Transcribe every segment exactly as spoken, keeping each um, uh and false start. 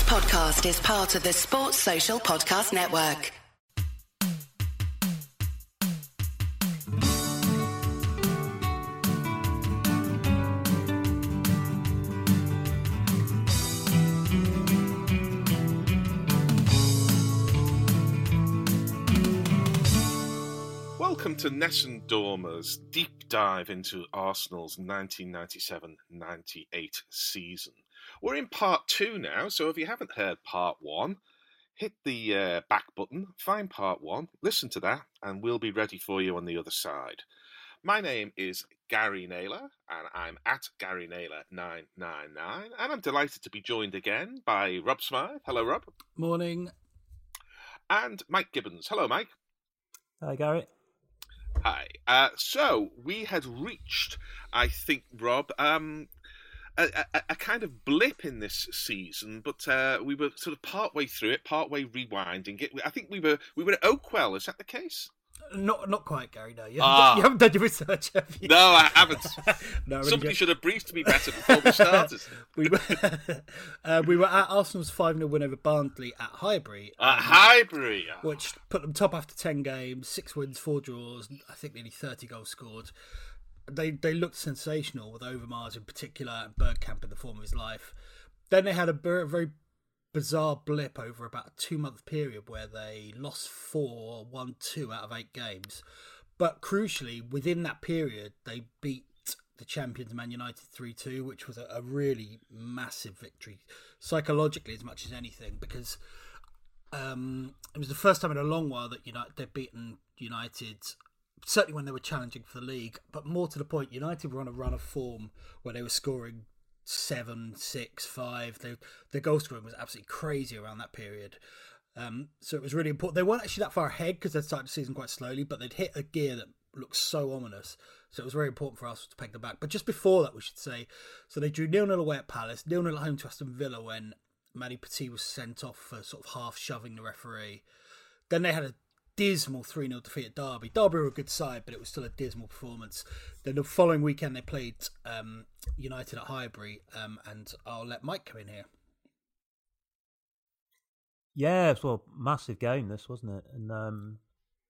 podcast is part of the Sports Social Podcast Network. Welcome to Nessun Dorma's deep dive into Arsenal's nineteen ninety-seven ninety-eight season. We're in part two now, so if you haven't heard part one, hit the uh, back button, find part one, listen to that, and we'll be ready for you on the other side. My name is Gary Naylor, and I'm at Gary Naylor nine nine nine, and I'm delighted to be joined again by Rob Smythe. Hello, Rob. Morning. And Mike Gibbons. Hello, Mike. Hi, Gary. Hi. Uh, so, we had reached, I think, Rob, um, a, a, a kind of blip in this season, but uh, we were sort of part-way through it, part-way rewinding it. I think we were we were at Oakwell, is that the case? Not not quite, Gary, no. You haven't, Ah. done, you haven't done your research, have you? No, I haven't. no, really Somebody don't. should have briefed me better before we started. we, were, uh, we were at Arsenal's five nil win over Barnsley at Highbury. At Highbury. Which put them top after ten games, six wins, four draws, I think nearly thirty goals scored. They they looked sensational, with Overmars in particular and Bergkamp in the form of his life. Then they had a very, very bizarre blip over about a two-month period where they lost four, won two out of eight games. But crucially, within that period, they beat the champions Man United three two, which was a, a really massive victory, psychologically as much as anything, because um, it was the first time in a long while that United, they'd beaten United, certainly when they were challenging for the league, but more to the point, United were on a run of form where they were scoring seven, six, five. They, their goal scoring was absolutely crazy around that period. Um, so it was really important. They weren't actually that far ahead because they'd started the season quite slowly, but they'd hit a gear that looked so ominous. So it was very important for us to peg them back. But just before that, we should say, so they drew nil nil away at Palace, nil nil at home to Aston Villa when Matty Petit was sent off for sort of half shoving the referee. Then they had a dismal three nil defeat at Derby. Derby were a good side, but it was still a dismal performance. Then the following weekend they played um, United at Highbury, um, and I'll let Mike come in here. Yeah, it was a massive game, this, wasn't it? And um,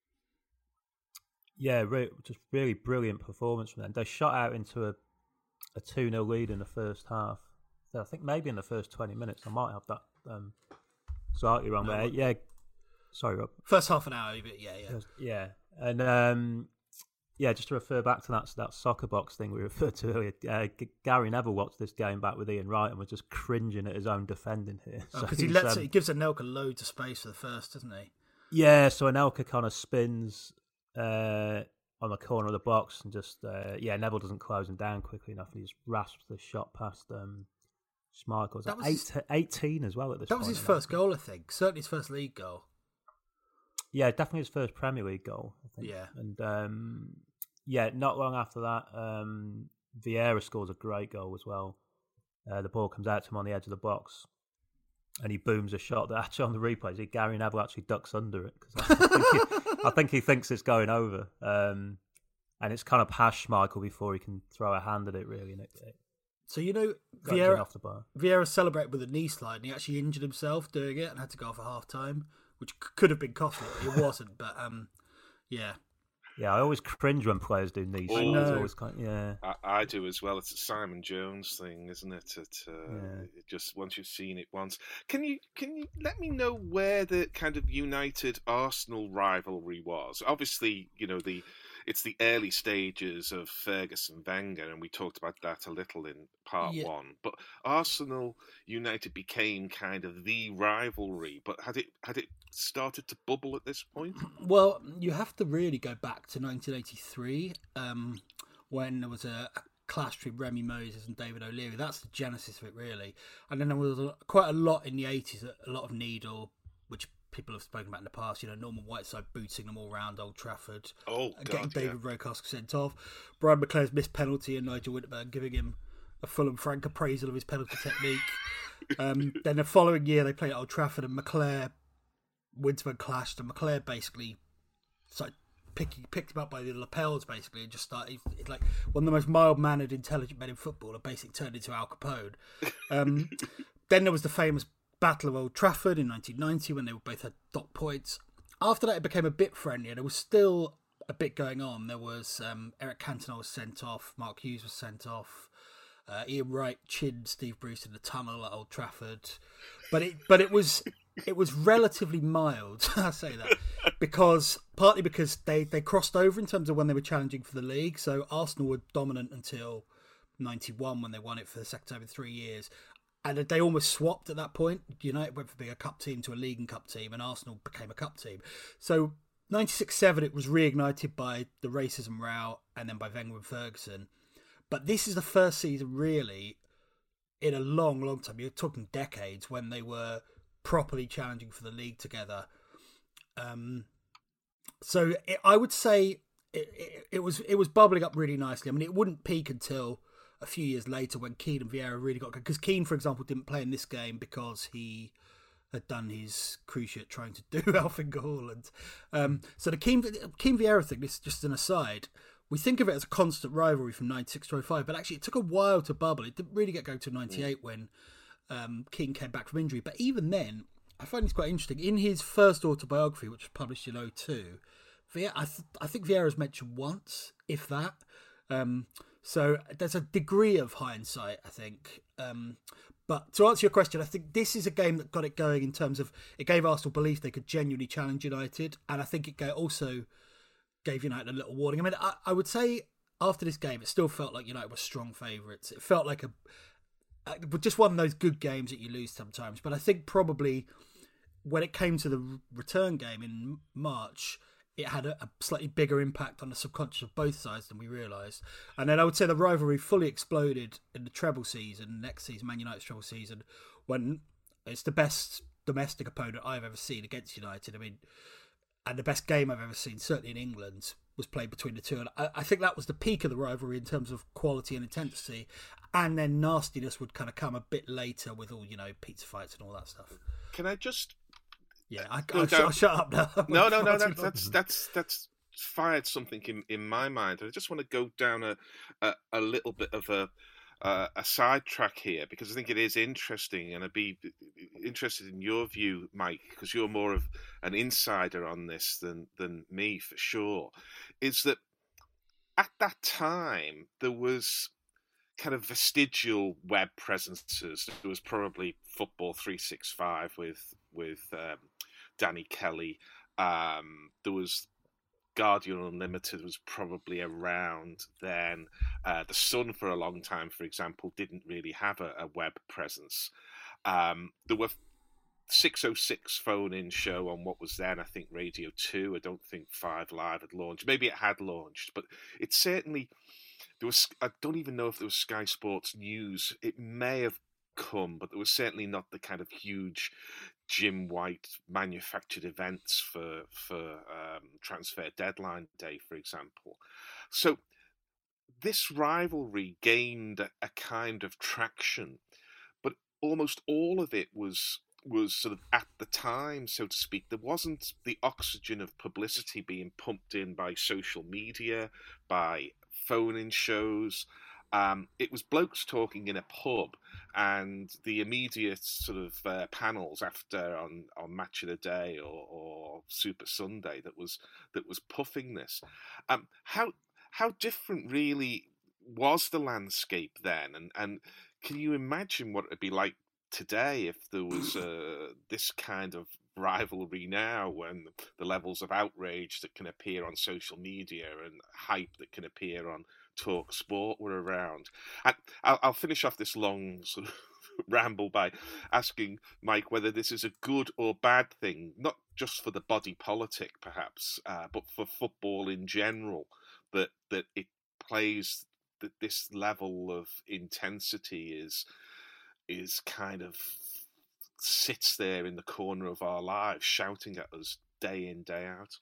yeah, re- just really brilliant performance from them. They shot out into a, a two nil lead in the first half. So I think maybe in the first twenty minutes. I might have that um, slightly wrong, No, but yeah. Sorry, Rob. First half an hour, yeah, yeah. Yeah, and um, yeah, just to refer back to that that soccer box thing we referred to earlier, uh, G- Gary Neville watched this game back with Ian Wright and was just cringing at his own defending here. Because So he he's, lets um, it, he gives Anelka loads of space for the first, doesn't he? Yeah, so Anelka kind of spins uh, on the corner of the box and just, uh, yeah, Neville doesn't close him down quickly enough and he just rasps the shot past um, Schmeichel. That was eight, his- eighteen as well at this That point. was his first goal, I think. Certainly his first league goal. Yeah, definitely his first Premier League goal, I think. Yeah. And um, yeah, not long after that, um, Vieira scores a great goal as well. Uh, the ball comes out to him on the edge of the box and he booms a shot that actually on the replays, Gary Neville actually ducks under it because I, think he- I think he thinks it's going over. Um, and it's kind of past Schmeichel before he can throw a hand at it, really. And it, it So, you know, goes in Vieira, off the bar. Vieira celebrated with a knee slide and he actually injured himself doing it and had to go off at half time, which c- could have been costly. It wasn't, but um, yeah. Yeah, I always cringe when players do knee Oh. slides. I It's know. always kind of, yeah. I, I do as well. It's a Simon Jones thing, isn't it? It, uh, Yeah. it just once you've seen it once, can you can you let me know where the kind of United Arsenal rivalry was? Obviously, you know the it's the early stages of Ferguson Wenger, and we talked about that a little in part Yeah. one. But Arsenal United became kind of the rivalry. But had it had it started to bubble at this point? Well, you have to really go back to nineteen eighty-three um, when there was a, a clash between Remy Moses and David O'Leary. That's the genesis of it, really. And then there was a, quite a lot in the eighties, a, a lot of Needle, which people have spoken about in the past. You know, Norman Whiteside booting them all around Old Trafford. Oh, and getting God, David yeah. Rocastle sent off. Brian McClare's missed penalty and Nigel Winterburn giving him a full and frank appraisal of his penalty technique. Um, then the following year they played at Old Trafford and McClare, Winterburn clashed and McClare basically started picking, picked him up by the lapels basically and just started, he's like one of the most mild-mannered, intelligent men in football and basically turned into Al Capone. Um, then there was the famous Battle of Old Trafford in nineteen ninety when they both had dot points. After that, it became a bit friendlier. There was still a bit going on. There was um, Eric Cantona was sent off, Mark Hughes was sent off, uh, Ian Wright chinned Steve Bruce in the tunnel at Old Trafford, but it but it was it was relatively mild. I say that because partly because they they crossed over in terms of when they were challenging for the league. So Arsenal were dominant until ninety-one when they won it for the second time in three years. And they almost swapped at that point. United went from being a cup team to a league and cup team, and Arsenal became a cup team. So ninety-six seven, it was reignited by the racism row and then by Wenger and Ferguson. But this is the first season, really, in a long, long time. You're talking decades when they were properly challenging for the league together. Um, so it, I would say it, it, it was it was bubbling up really nicely. I mean, it wouldn't peak until a few years later when Keane and Vieira really got good. Because Keane, for example, didn't play in this game because he had done his cruciate trying to do Alfinga Haaland. Um, so the Keane, Keane Vieira thing, this is just an aside, we think of it as a constant rivalry from ninety-six to oh five, but actually it took a while to bubble. It didn't really get going to ninety-eight when um, Keane came back from injury. But even then, I find it's quite interesting. In his first autobiography, which was published in oh two, Vieira, I, th- I think Vieira's mentioned once, if that. Um, so there's a degree of hindsight, I think. Um, but to answer your question, I think this is a game that got it going in terms of it gave Arsenal belief they could genuinely challenge United, and I think it also gave United a little warning. I mean, I, I would say after this game, it still felt like United were strong favourites. It felt like a, a just one of those good games that you lose sometimes. But I think probably when it came to the return game in March, it had a, a slightly bigger impact on the subconscious of both sides than we realised. And then I would say the rivalry fully exploded in the treble season, next season, Man United's treble season, when it's the best domestic opponent I've ever seen against United. I mean, and the best game I've ever seen, certainly in England, was played between the two. And I, I think that was the peak of the rivalry in terms of quality and intensity. And then nastiness would kind of come a bit later with all, you know, pizza fights and all that stuff. Can I just... Yeah, I, I'll, sh- I'll shut up now. No, no, no, that, that's that's that's fired something in, in my mind. I just want to go down a a, a little bit of a uh, a sidetrack here because I think it is interesting, and I'd be interested in your view, Mike, because you're more of an insider on this than than me for sure. Is that at that time there was kind of vestigial web presences. There was probably Football three sixty-five with with um, Danny Kelly. Um, there was Guardian Unlimited was probably around then. Uh, the Sun for a long time, for example, didn't really have a, a web presence. Um, there were six oh six phone-in show on what was then, I think, Radio two. I don't think Five Live had launched. Maybe it had launched, but it certainly... There was, I don't even know if there was Sky Sports News. It may have come, but there was certainly not the kind of huge Jim White manufactured events for for um, transfer deadline day, for example. So this rivalry gained a, a kind of traction, but almost all of it was was sort of at the time, so to speak. There wasn't the oxygen of publicity being pumped in by social media, by phone-in shows. Um, it was blokes talking in a pub, and the immediate sort of uh, panels after on, on Match of the Day or, or Super Sunday that was that was puffing this. Um, how how different really was the landscape then, and and can you imagine what it'd be like today if there was uh, this kind of rivalry now, when the levels of outrage that can appear on social media and hype that can appear on Talk Sport were around? And I'll, I'll finish off this long sort of ramble by asking Mike whether this is a good or bad thing, not just for the body politic perhaps, uh, but for football in general, that that it plays, that this level of intensity is is kind of sits there in the corner of our lives, shouting at us day in, day out.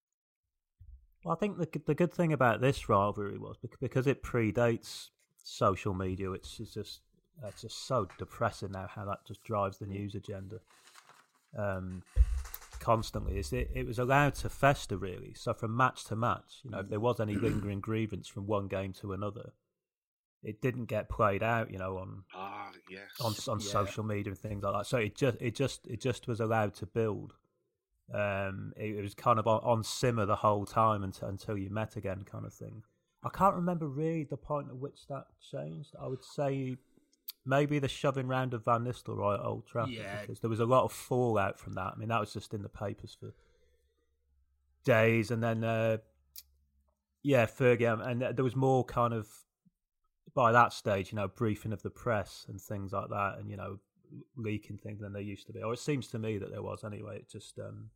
Well, I think the the good thing about this rivalry was because it predates social media. It's, it's just it's just so depressing now how that just drives the news agenda um, constantly. Is it? It was allowed to fester really. So from match to match, you know, if there was any lingering grievance from one game to another, it didn't get played out, you know, on ah yes on on Yeah. social media and things like that. So it just it just it just was allowed to build. Um, it, it was kind of on, on simmer the whole time until until you met again, kind of thing. I can't remember really the point at which that changed. I would say maybe the shoving round of Van Nistelrooy at Old Trafford, Yeah. because there was a lot of fallout from that. I mean, that was just in the papers for days, and then uh, yeah, Fergie, um, and there was more kind of by that stage, you know, briefing of the press and things like that, and you know, leaking things than there used to be, or it seems to me that there was anyway. It just um,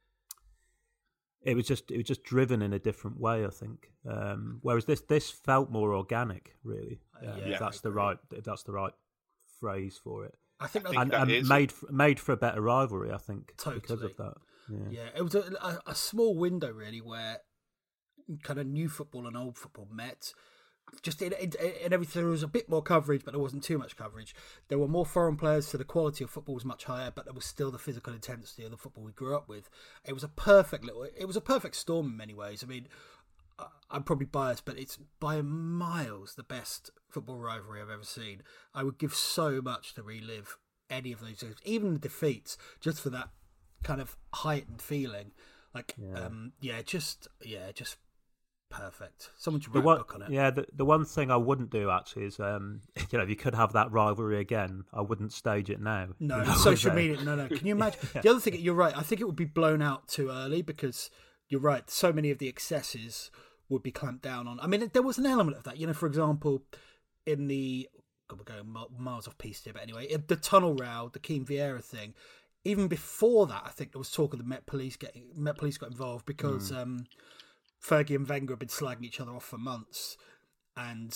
it was just it was just driven in a different way, I think. Um, whereas this this felt more organic, really. Uh, Um, yeah, if that's I the agree. right if that's the right phrase for it. I think, I that's, think And, that and is- made f- made for a better rivalry, I think, because Totally. of that. Yeah. yeah, it was a, a, a small window really where kind of new football and old football met. Just in, in, in everything, there was a bit more coverage, but there wasn't too much coverage. There were more foreign players, so the quality of football was much higher, but there was still the physical intensity of the football we grew up with. It was a perfect little, it was a perfect storm in many ways. I mean, I- I'm probably biased, but it's by miles the best football rivalry I've ever seen. I would give so much to relive any of those games, even the defeats, just for that kind of heightened feeling. Like, yeah, um, yeah just yeah, just. Perfect. Someone should The write one, a book on it. yeah, the, the one thing I wouldn't do actually is, um, you know, if you could have that rivalry again, I wouldn't stage it now. No, You know, social uh, media. No, no. Can you imagine? Yeah. The other thing, you're right. I think it would be blown out too early because you're right. So many of the excesses would be clamped down on. I mean, there was an element of that. You know, for example, in the God, we're going miles off piece here, but anyway, in the tunnel row, the Keane Vieira thing. Even before that, I think there was talk of the Met Police getting Met Police got involved because. Mm. Um, Fergie and Wenger had been slagging each other off for months, and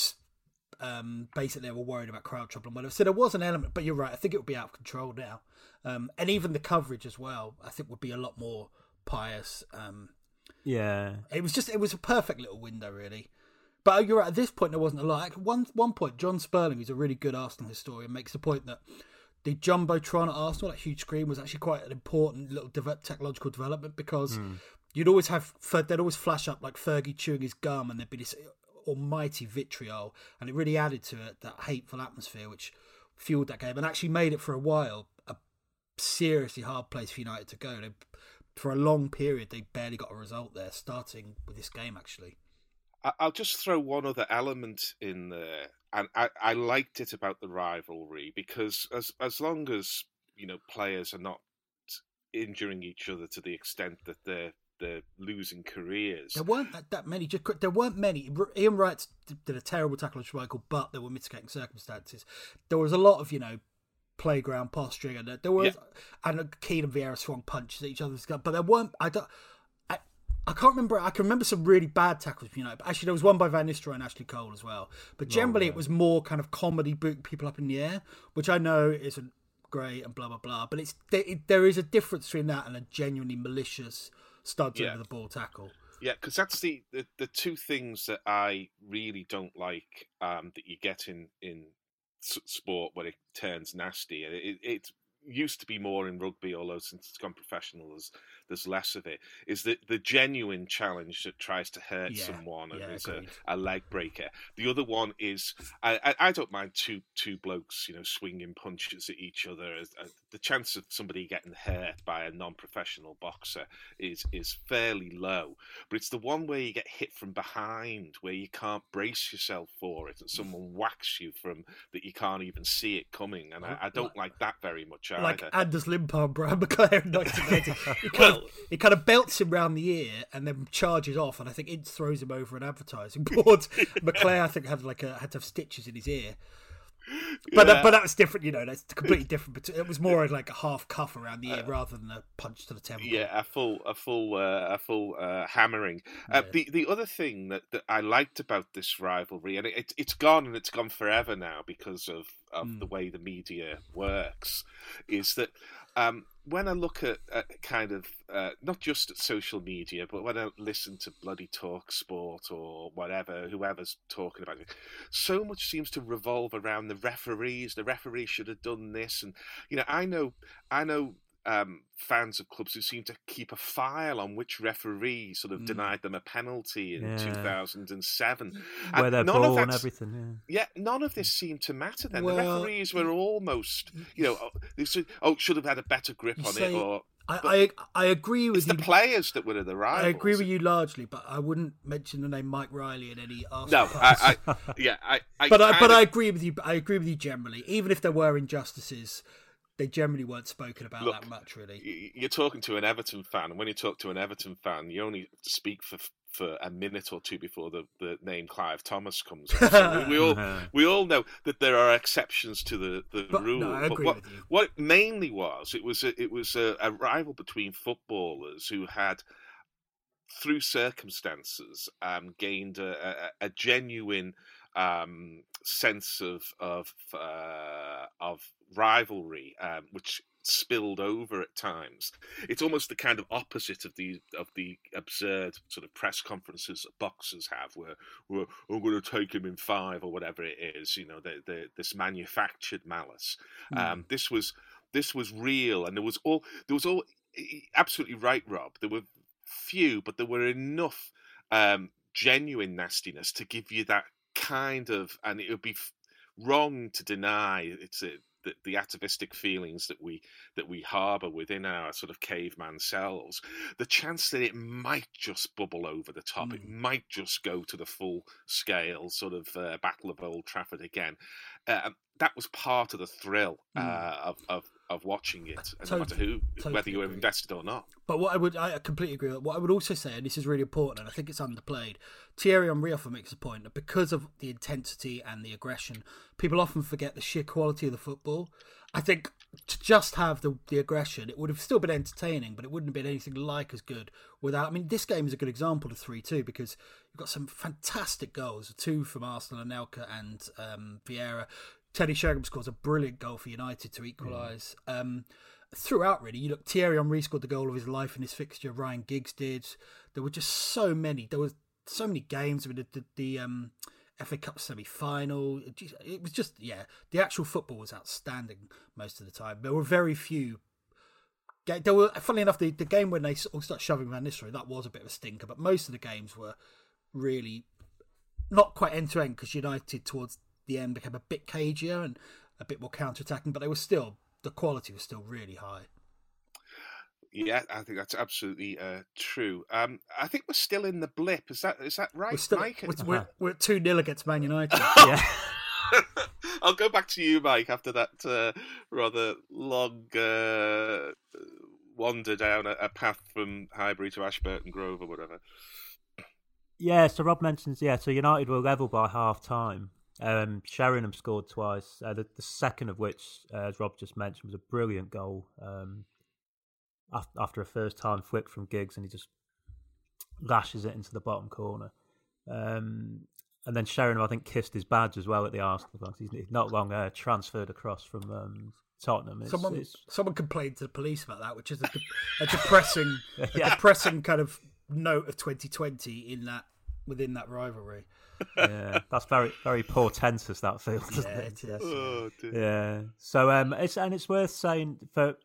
um, basically they were worried about crowd trouble and whatever. So there was an element, but you're right. I think it would be out of control now, um, and even the coverage as well. I think would be a lot more pious. Um, yeah, it was just it was a perfect little window, really. But you're right. At this point, there wasn't a lot. At one one point, John Sperling, who's a really good Arsenal historian, makes the point that the Jumbotron at Arsenal, that huge screen, was actually quite an important little de- technological development because. Mm. You'd always have, they'd always flash up like Fergie chewing his gum and there'd be this almighty vitriol, and it really added to it that hateful atmosphere which fueled that game and actually made it for a while a seriously hard place for United to go. They, for a long period, they barely got a result there, starting with this game actually. I'll just throw one other element in there, and I, I liked it about the rivalry because as as long as, you know, players are not injuring each other to the extent that they're they're losing careers. There weren't that, that many. Just there weren't many. Ian Wright did a terrible tackle on Schmeichel, but there were mitigating circumstances. There was a lot of, you know, playground posturing, and there was, yeah. and Keane and Vieira swung punches at each other's gut. But there weren't. I don't. I, I can't remember. I can remember some really bad tackles for United. But actually, there was one by Van Nistelrooy and Ashley Cole as well. But generally, oh, it was more kind of comedy, booting people up in the air, which I know isn't great and blah blah blah. But it's there, it, there is a difference between that and a genuinely malicious studs yeah. over the ball tackle. Yeah, because that's the, the the two things that I really don't like um, that you get in in sport when it turns nasty. It, it used to be more in rugby, although since it's gone professional, there's, there's less of it. Is that the genuine challenge that tries to hurt yeah, someone and yeah, is a, a leg breaker. The other one is I, I, I don't mind two two blokes, you know, swinging punches at each other. Uh, the chance of somebody getting hurt by a non-professional boxer is is fairly low, but it's the one where you get hit from behind, where you can't brace yourself for it, and someone whacks you from that you can't even see it coming. And I, I don't like that very much. Like either. Anders Limpar and Brian McClare in nineteen eighty. He kind, of, he kind of belts him round the ear and then charges off, and I think Ince throws him over an advertising board. McClare, I think, had like a, had to have stitches in his ear. But yeah. uh, but that was different, you know. That's completely different. But it was more like a half cuff around the ear uh, rather than a punch to the temple. Yeah, a full a full uh, a full uh, hammering. Uh, yeah. The the other thing that, that I liked about this rivalry, and it, it's gone and it's gone forever now because of, of mm. the way the media works, is that um, when I look at, at kind of uh, not just at social media, but when I listen to bloody Talk Sport or whatever, whoever's talking about it, so much seems to revolve around the referees. The referee should have done this, and you know, I know, I know. um, fans of clubs who seem to keep a file on which referee sort of mm. denied them a penalty in yeah. two thousand seven. Where and they're none born, of everything. Yeah. yeah, none of this seemed to matter then. Well, the referees were almost, you know, they said, oh, should have had a better grip on say, it. Or I, I I agree with it's you. the players that were the rivals. I agree with you largely, but I wouldn't mention the name Mike Riley in any Arsenal. No, I, I, yeah, I, I but I, but of, I agree with you. I agree with you generally. Even if there were injustices, they generally weren't spoken about look, that much, really. You're talking to an Everton fan, and when you talk to an Everton fan, you only have to speak for for a minute or two before the, the name Clive Thomas comes up. So we, we all we all know that there are exceptions to the, the but, rule. No, I agree but what, with you. what it mainly was, it was a, it was a, a rival between footballers who had, through circumstances, um, gained a, a, a genuine um, sense of of uh, of rivalry, um, which spilled over at times. It's almost the kind of opposite of the of the absurd sort of press conferences that boxers have, where we're, we're going to take him in five or whatever it is. You know, the, the, this manufactured malice. Mm. Um, this was this was real, and there was all there was all absolutely right, Rob. There were few, but there were enough um, genuine nastiness to give you that kind of, and it would be f- wrong to deny it's a, the, the atavistic feelings that we that we harbour within our sort of caveman selves. The chance that it might just bubble over the top, mm. it might just go to the full scale sort of uh, Battle of Old Trafford again. Uh, that was part of the thrill uh, mm. of, of of watching it, and totally, no matter who, totally whether you were invested or not. But what I would, I completely agree with. What I would also say, and this is really important, and I think it's underplayed. Thierry Henry often makes a point that because of the intensity and the aggression, people often forget the sheer quality of the football. I think to just have the the aggression, it would have still been entertaining, but it wouldn't have been anything like as good without. I mean, this game is a good example of three two because you've got some fantastic goals, two from Arsenal, Anelka and um, Vieira. Teddy Sheringham scores a brilliant goal for United to equalise. Mm. Um, throughout, really, you look. Thierry Henry scored the goal of his life in his fixture. Ryan Giggs did. There were just so many. There was so many games. I mean, the, the, the um, F A Cup semi-final. It, it was just, yeah, the actual football was outstanding most of the time. There were very few. There were, funnily enough, the, the game when they started shoving Van Nistelrooy, that was a bit of a stinker. But most of the games were really not quite end to end because United towards the end became a bit cagier and a bit more counter-attacking, but they were still, the quality was still really high. Yeah, I think that's absolutely uh, true. Um, I think we're still in the blip. Is that is that right, we're still, Mike? We're, we're, we're at two nil against Man United. Yeah. I'll go back to you, Mike, after that uh, rather long uh, wander down a, a path from Highbury to Ashburton Grove or whatever. Yeah, so Rob mentions, yeah, so United were level by half-time. Um, Sheringham scored twice, uh, the, the second of which, uh, as Rob just mentioned, was a brilliant goal um, after, after a first-time flick from Giggs, and he just lashes it into the bottom corner. Um, and then Sheringham, I think, kissed his badge as well at the Arsenal because he's, he's not long uh, transferred across from um, Tottenham. It's, someone, it's... someone complained to the police about that, which is a, de- a depressing, yeah. a depressing kind of note of twenty twenty in that within that rivalry. Yeah, that's very, very portentous. That feels, doesn't yeah, it? it is. Oh, yeah. So, um, it's and it's worth saying for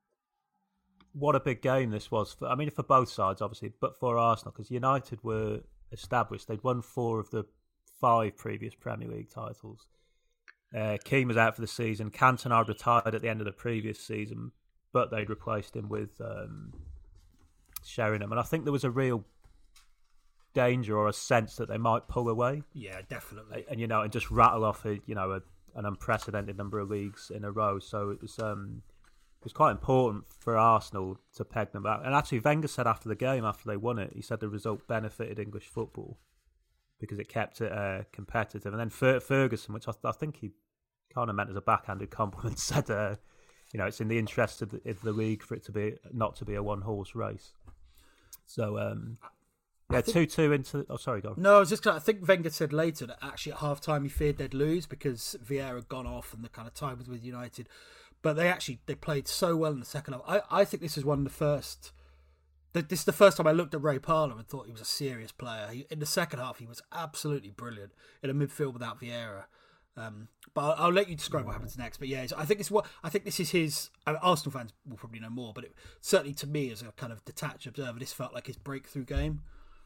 what a big game this was. For, I mean, for both sides, obviously, but for Arsenal because United were established. They'd won four of the five previous Premier League titles. Uh, Keane was out for the season. Cantona retired at the end of the previous season, but they'd replaced him with um, Sheringham, and I think there was a real danger or a sense that they might pull away. Yeah, definitely. And, you know, and just rattle off a, you know, a, an unprecedented number of leagues in a row. So it was um, it was quite important for Arsenal to peg them back. And actually, Wenger said after the game, after they won it, he said the result benefited English football because it kept it uh, competitive. And then Fer- Ferguson, which I, I think he kind of meant as a backhanded compliment, said, uh, you know, it's in the interest of the, of the league for it to be not to be a one horse race. So. Um, Yeah, two two into... Oh, sorry, go on. No, I was just I think Wenger said later that actually at half-time he feared they'd lose because Vieira had gone off and the kind of time was with United. But they actually they played so well in the second half. I, I think this is one of the first... This is the first time I looked at Ray Parlour and thought he was a serious player. He, in the second half, he was absolutely brilliant in a midfield without Vieira. Um, but I'll, I'll let you describe what happens next. But yeah, I think it's what I think this is his. I mean, Arsenal fans will probably know more, but it, certainly to me as a kind of detached observer, this felt like his breakthrough game.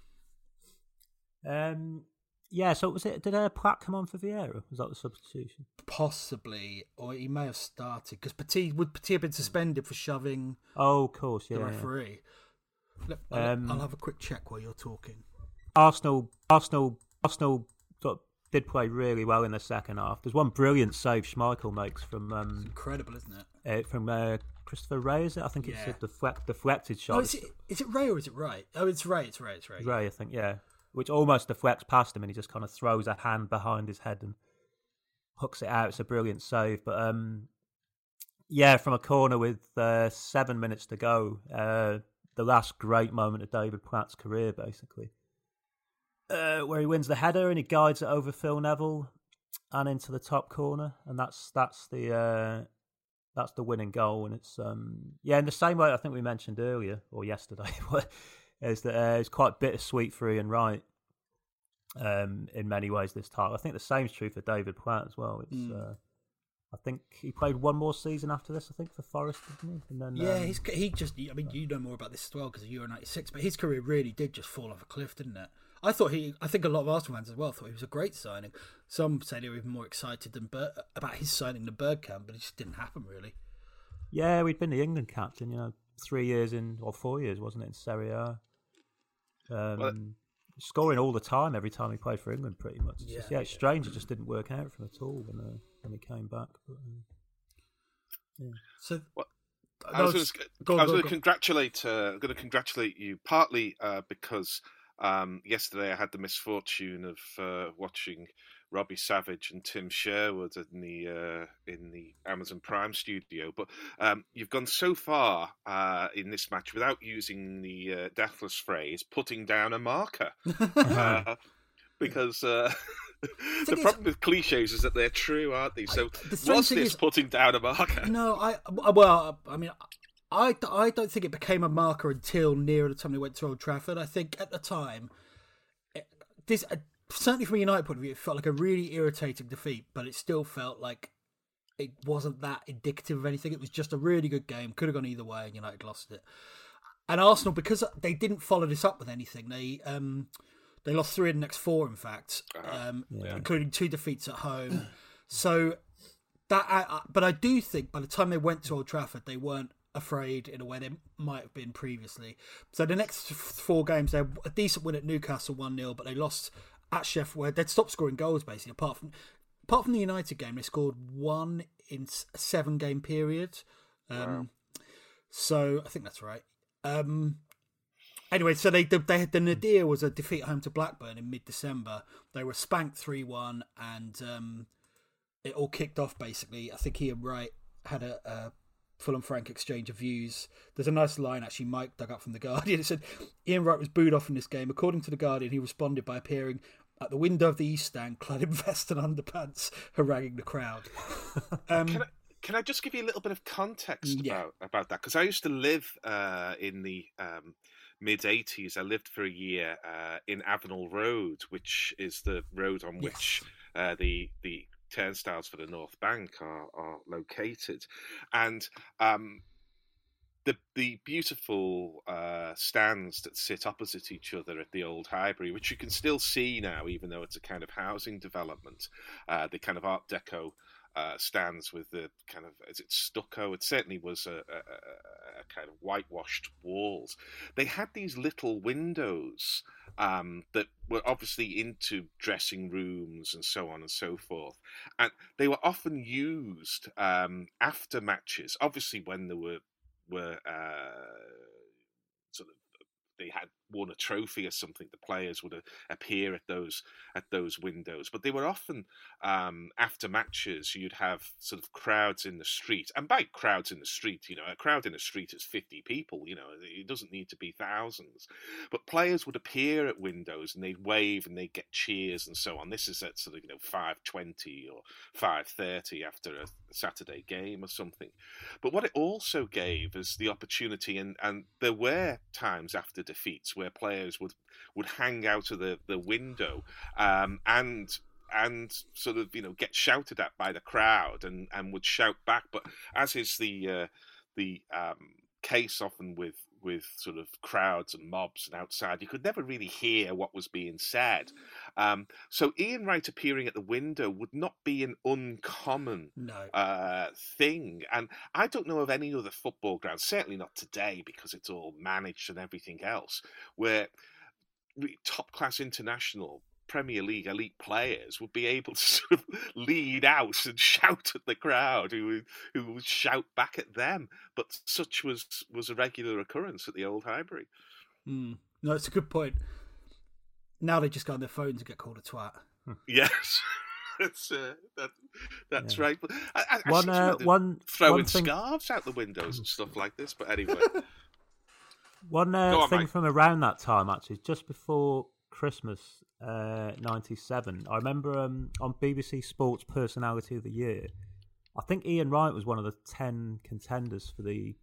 Um, yeah. So was it? Did uh, Platt come on for Vieira? Was that the substitution? Possibly, or he may have started because Petit would Petit have been suspended for shoving. Oh, of course, yeah. The referee. Yeah. Look, I'll, um, I'll have a quick check while you're talking. Arsenal, Arsenal, Arsenal sort of did play really well in the second half. There's one brilliant save Schmeichel makes from um, it's incredible, isn't it? Uh, from uh, Christopher Ray, is it? I think it's yeah. a deflect, deflected shot. Oh, is it, is it Ray or is it Ray? Oh, it's Ray. It's Ray. It's Ray. Ray, I think, yeah. Which almost deflects past him, and he just kind of throws a hand behind his head and hooks it out. It's a brilliant save. But um, yeah, from a corner with uh, seven minutes to go, uh, the last great moment of David Platt's career, basically. Uh, where he wins the header and he guides it over Phil Neville and into the top corner, and that's that's the uh, that's the winning goal. And it's um, yeah, in the same way I think we mentioned earlier or yesterday, is that uh, it's quite bittersweet for Ian Wright um, in many ways this title. I think the same is true for David Platt as well. It's mm. uh, I think he played one more season after this. I think for Forest, didn't he? And then yeah, um, he's, he just. I mean, you know more about this as well because of Euro ninety-six, but his career really did just fall off a cliff, didn't it? I thought he, I think a lot of Arsenal fans as well thought he was a great signing. Some say they were even more excited than Ber- about his signing than Bergkamp, but it just didn't happen really. Yeah, we'd been the England captain, you know, three years in, or four years, wasn't it, in Serie A? Um, well, scoring all the time every time he played for England, pretty much. It's yeah, just, yeah, it's strange. It just didn't work out for him at all when uh, when he came back. But, um, yeah. So. What? I was going to congratulate. Uh, I'm going to congratulate you partly uh, because. Um, yesterday I had the misfortune of uh, watching Robbie Savage and Tim Sherwood in the uh, in the Amazon Prime studio. But um, you've gone so far uh, in this match without using the uh, deathless phrase "putting down a marker," uh, because uh, the problem with cliches is that they're true, aren't they? So I, the was this is, putting down a marker? No, I well, I mean. I, I don't think it became a marker until nearer the time they went to Old Trafford. I think at the time, it, this uh, certainly from a United point of view, it felt like a really irritating defeat, but it still felt like it wasn't that indicative of anything. It was just a really good game, could have gone either way, and United lost it. And Arsenal, because they didn't follow this up with anything, they um, they lost three of the next four, in fact, um, yeah. including two defeats at home. So that, I, but I do think by the time they went to Old Trafford, they weren't afraid in a way they might have been previously. So the next four games, they had a decent win at Newcastle one nil, but they lost at Sheffield, where they'd stopped scoring goals basically. Apart from apart from the United game, they scored one in a seven game period. Um, wow. So I think that's right. Um, anyway, so they they had the nadir was a defeat at home to Blackburn in mid December. They were spanked three one, and um, it all kicked off basically. I think Ian Wright had a. a Fulham Frank exchange of views. There's a nice line actually Mike dug up from The Guardian. It said, Ian Wright was booed off in this game. According to The Guardian, he responded by appearing at the window of the East Stand, clad in vest and underpants, haranguing the crowd. Um, can, I, can I just give you a little bit of context yeah. about, about that? Because I used to live uh, in the um, mid-eighties. I lived for a year uh, in Avenel Road, which is the road on which yes. uh, the the turnstiles for the North Bank are, are located, and um, the the beautiful uh, stands that sit opposite each other at the old Highbury, which you can still see now, even though it's a kind of housing development, uh, the kind of Art Deco uh, stands with the kind of, is it stucco? It certainly was a, a, a kind of whitewashed walls. They had these little windows um, that were obviously into dressing rooms and so on and so forth. And they were often used um, after matches, obviously when there were, were uh, sort of, they had won a trophy or something, the players would appear at those at those windows. But they were often um, after matches. You'd have sort of crowds in the street, and by crowds in the street, you know, a crowd in the street is fifty people. You know, it doesn't need to be thousands. But players would appear at windows and they'd wave and they'd get cheers and so on. This is at sort of you know five twenty or five thirty after a Saturday game or something. But what it also gave is the opportunity, and and there were times after defeats where players would would hang out of the, the window um, and and sort of, you know, get shouted at by the crowd and, and would shout back. But as is the uh, the um, case often with with sort of crowds and mobs and outside, you could never really hear what was being said. Um, so Ian Wright appearing at the window would not be an uncommon no. uh, thing. And I don't know of any other football ground, certainly not today because it's all managed and everything else, where top-class international Premier League elite players would be able to sort of lead out and shout at the crowd who would, who would shout back at them. But such was, was a regular occurrence at the Old Highbury. Mm. No, it's a good point. Now they just go on their phones and get called a twat. Yes. That's uh, that, that's yeah. right. I, I, one, I uh, one, throwing one thing... scarves out the windows and stuff like this. But anyway, one uh, on, thing Mike. from around that time, actually, just before Christmas uh, ninety-seven, I remember um, on B B C Sports Personality of the Year, I think Ian Wright was one of the ten contenders for the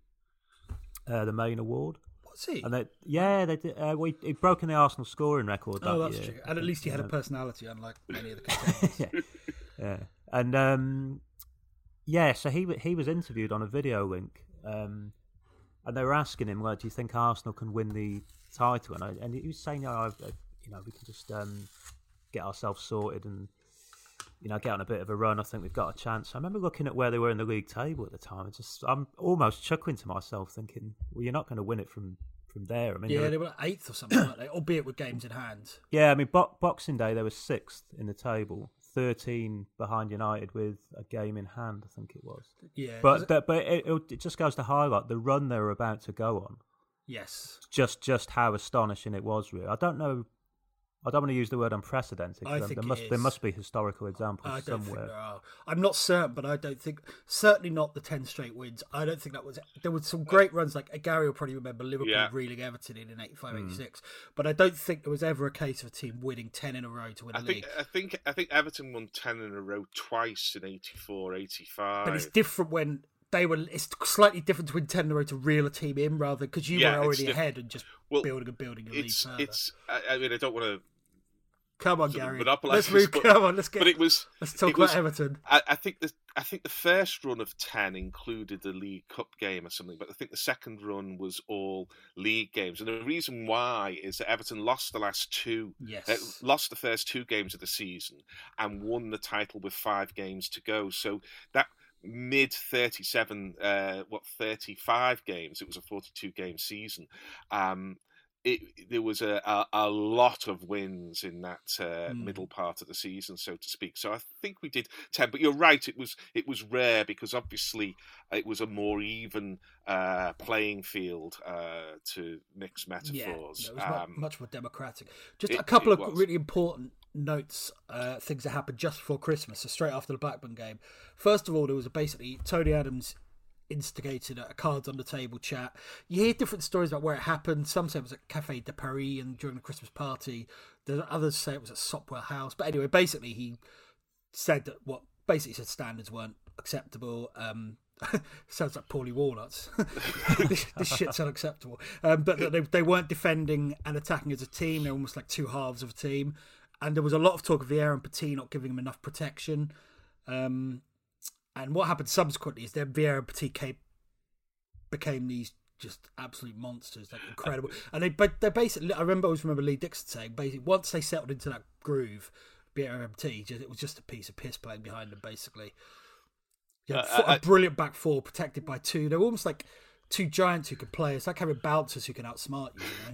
uh, the main award. Was he? And they, yeah, they did. Uh, we he'd broken the Arsenal scoring record that Oh, that's year. true. And at least he had a personality, unlike many of the contenders. yeah. yeah, and um, yeah, so he he was interviewed on a video link, um, and they were asking him, "Well, do you think Arsenal can win the title?" And, I, and he was saying, "Oh, I've, you know, we can just um, get ourselves sorted and, you know, get on a bit of a run. I think we've got a chance." I remember looking at where they were in the league table at the time. And just, I'm almost chuckling to myself, thinking, "Well, you're not going to win it from, from there." I mean, yeah, they were, they were eighth or something like that, albeit with games in hand. Yeah, I mean, bo- Boxing Day they were sixth in the table, thirteen behind United with a game in hand. I think it was. Yeah, but it... but, but it, it just goes to highlight the run they were about to go on. Yes, just just how astonishing it was. Really, I don't know. I don't want to use the word unprecedented. I there, think there must it is. there must be historical examples I don't somewhere. think there are. I'm not certain, but I don't think certainly not the ten straight wins. I don't think that was. There were some great runs, like Gary will probably remember Liverpool yeah. reeling Everton in in eighty-five, Mm. eighty-six. But I don't think there was ever a case of a team winning ten in a row to win a I think league. I think I think Everton won ten in a row twice in eighty-four, eighty-five. But it's different when they were. It's slightly different to win ten in a row to reel a team in, rather because you Yeah, were it's already diff- ahead and just well, building and building your lead It's further. it's. I, I mean, I don't want to. Come on, sort of Gary. monopolise Let's this, move. but- Come on, let's get. But it was. let's talk it about was- Everton. I, I think the I think the first run of ten included the League Cup game or something, but I think the second run was all league games. And the reason why is that Everton lost the last two, Yes. uh, lost the first two games of the season, and won the title with five games to go. So that mid thirty-seven, uh, what thirty-five games? It was a forty-two game season. Um, It, there was a, a, a lot of wins in that uh, Mm. middle part of the season, so to speak. So I think we did ten, but you're right. It was it was rare because obviously it was a more even uh, playing field uh, to mix metaphors. Yeah, no, it was mu- um, much more democratic. Just it- a couple it of was. really important notes, uh, things that happened just before Christmas, so straight after the Blackburn game. First of all, there was a basically Tony Adams instigated a cards on the table chat. You hear different stories about where it happened. Some say it was at Café de Paris and during the Christmas party. The others say it was at Sopwell House. But anyway, basically he said that what basically said standards weren't acceptable. Um, sounds like Paulie Walnuts. this, this shit's unacceptable. Um, but that they, they weren't defending and attacking as a team. They're almost like two halves of a team. And there was a lot of talk of Vieira and Petit not giving them enough protection. Um, and what happened subsequently is that Vieira and Petit came, became these just absolute monsters, like incredible. And they, but they basically, I remember, I always remember Lee Dixon saying, basically, once they settled into that groove, Vieira and Petit, just, it was just a piece of piss playing behind them, basically. You had Uh, a I- brilliant back four protected by two. They were almost like two giants who could play. It's like having bouncers who can outsmart you, you know?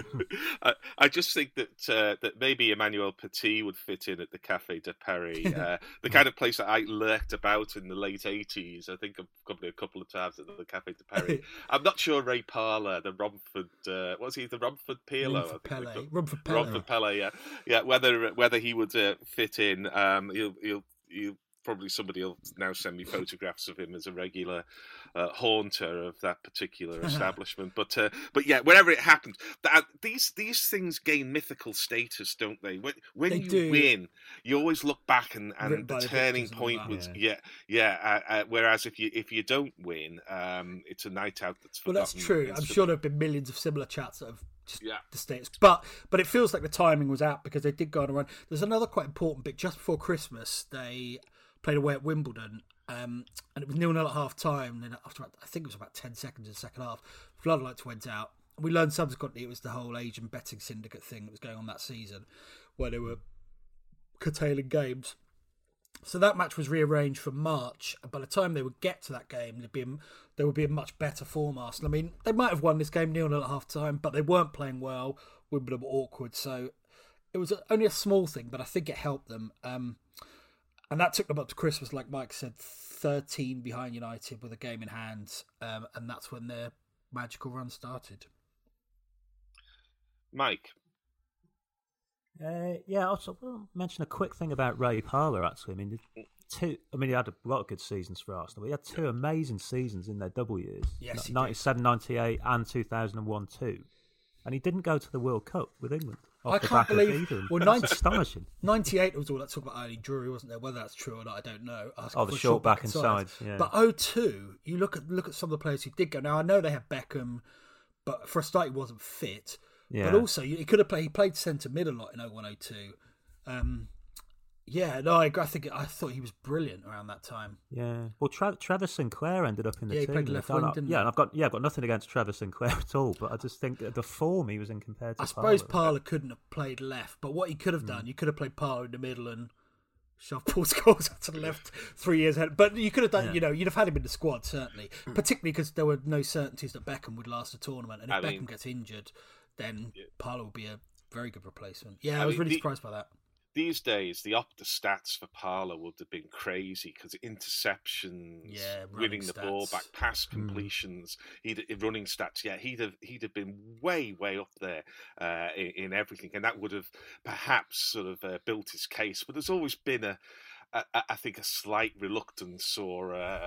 I, I just think that uh, that maybe Emmanuel Petit would fit in at the Café de Paris, uh, the kind of place that I lurked about in the late eighties. I think I've probably a couple of times at the Café de Paris. I'm not sure Ray Parlour, the Romford, uh, what was he, the Romford Pirlo? Romford I think Pele. they call- Romford Pele. Romford Pele, yeah, yeah. Whether whether he would uh, fit in, um, he'll he'll he'll. Probably somebody will now send me photographs of him as a regular uh, haunter of that particular establishment. But uh, but yeah, wherever it happens, that, these these things gain mythical status, don't they? When when They you do. win, you always look back and, Written and by the the turning victors and all point that. was yeah yeah. Uh, uh, whereas if you if you don't win, um, it's a night out that's Well, forgotten. that's true. I'm instantly. sure there have been millions of similar chats that have just yeah. the status. But but it feels like the timing was out because they did go on a run. There's another quite important bit. Just before Christmas, they played away at Wimbledon, um, and it was nil nil at half time. And then after about, I think it was about ten seconds in the second half, floodlights went out. We learned subsequently it was the whole Asian betting syndicate thing that was going on that season, where they were curtailing games. So that match was rearranged for March. By the time they would get to that game, there'd be a, there would be a much better form Arsenal. I mean, they might have won this game nil nil at half time, but they weren't playing well. Wimbledon were awkward, so it was only a small thing, but I think it helped them. Um, and that took them up to Christmas, like Mike said, thirteen behind United with a game in hand, um, and that's when their magical run started. Mike. Uh, yeah, also I'll mention a quick thing about Ray Parlour. Actually, I mean, two. I mean, he had a lot of good seasons for Arsenal. He had two yeah. amazing seasons in their double years, yes, ninety-seven, ninety-eight, and two thousand one two, and he didn't go to the World Cup with England. Off I the can't back believe. Of either. Well, That's ninety, astonishing. ninety-eight was all that talk about Eileen Drury, wasn't there? Whether that's true or not, I don't know. Oh, the short back and sides. Yeah. But oh two, you look at look at some of the players who did go. Now I know they had Beckham, but for a start he wasn't fit. Yeah. But also, he could have played. He played centre mid a lot in oh one oh two. Um, yeah, no, I, I think I thought he was brilliant around that time. Yeah. Well, Tra- Trevor Sinclair ended up in the yeah, team. He played left wing, not, didn't yeah, he? and I've got yeah, I've got nothing against Trevor Sinclair at all, but I just think the form he was in compared to. I suppose Parlour, Parlour couldn't have played left, but what he could have done, mm. you could have played Parlour in the middle and shoved Paul Scholes out to the left three years ahead. But you could have done, yeah. you know, you'd have had him in the squad certainly, mm. particularly because there were no certainties that Beckham would last a tournament, and if I Beckham mean, gets injured, then yeah. Parlour will be a very good replacement. Yeah, I, I was mean, really the, surprised by that. These days, the Opta stats for Parlour would have been crazy because interceptions, yeah, winning the stats. ball back, pass completions, mm. he'd running stats. Yeah, he'd have he'd have been way way up there uh, in, in everything, and that would have perhaps sort of uh, built his case. But there's always been a, a I think, a slight reluctance or a,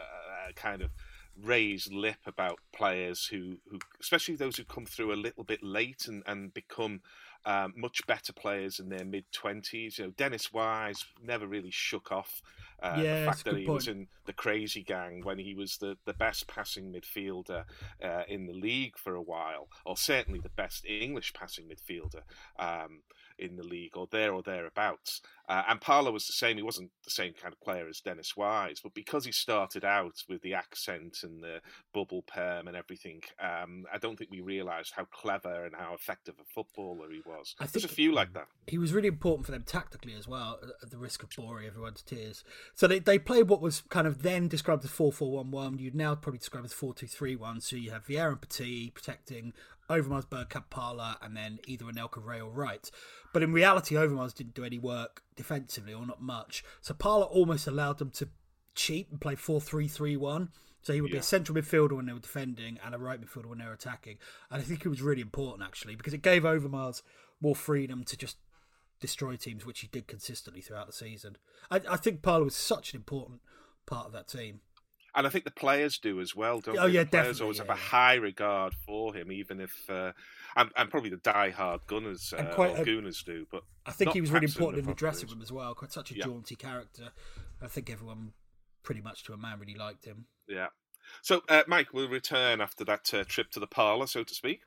a kind of raised lip about players who, who, especially those who come through a little bit late and, and become um, much better players in their mid twenties. You know, Dennis Wise never really shook off uh, yeah, the fact that he point. was in the crazy gang when he was the, the best passing midfielder uh, in the league for a while, or certainly the best English passing midfielder um, in the league, or there or thereabouts. Uh, and Parlour was the same. He wasn't the same kind of player as Dennis Wise, but because he started out with the accent and the bubble perm and everything, um, I don't think we realised how clever and how effective a footballer he was. I There's a few like that. He was really important for them tactically as well, at the risk of boring everyone's tears. So they, they played what was kind of then described as four four one one. You'd now probably describe as four two three one. So you have Vieira and Petit protecting Overmars, Bergkamp, Parlour, and then either Anelka, Ray or Wright. But in reality, Overmars didn't do any work defensively, or not much. So Parlour almost allowed them to cheat and play four three three one. So he would yeah. be a central midfielder when they were defending and a right midfielder when they were attacking. And I think it was really important, actually, because it gave Overmars more freedom to just destroy teams, which he did consistently throughout the season. I, I think Parlour was such an important part of that team. And I think the players do as well, don't oh, they? Yeah, the players definitely, always yeah, have a yeah. high regard for him, even if, uh, and, and probably the die-hard Gunners, uh, or a, Gooners do. But I think he was really important in the, in the dressing room as well. Quite such a yeah. jaunty character. I think everyone, pretty much to a man, really liked him. Yeah. So, uh, Mike, we'll return after that uh, trip to the parlour, so to speak.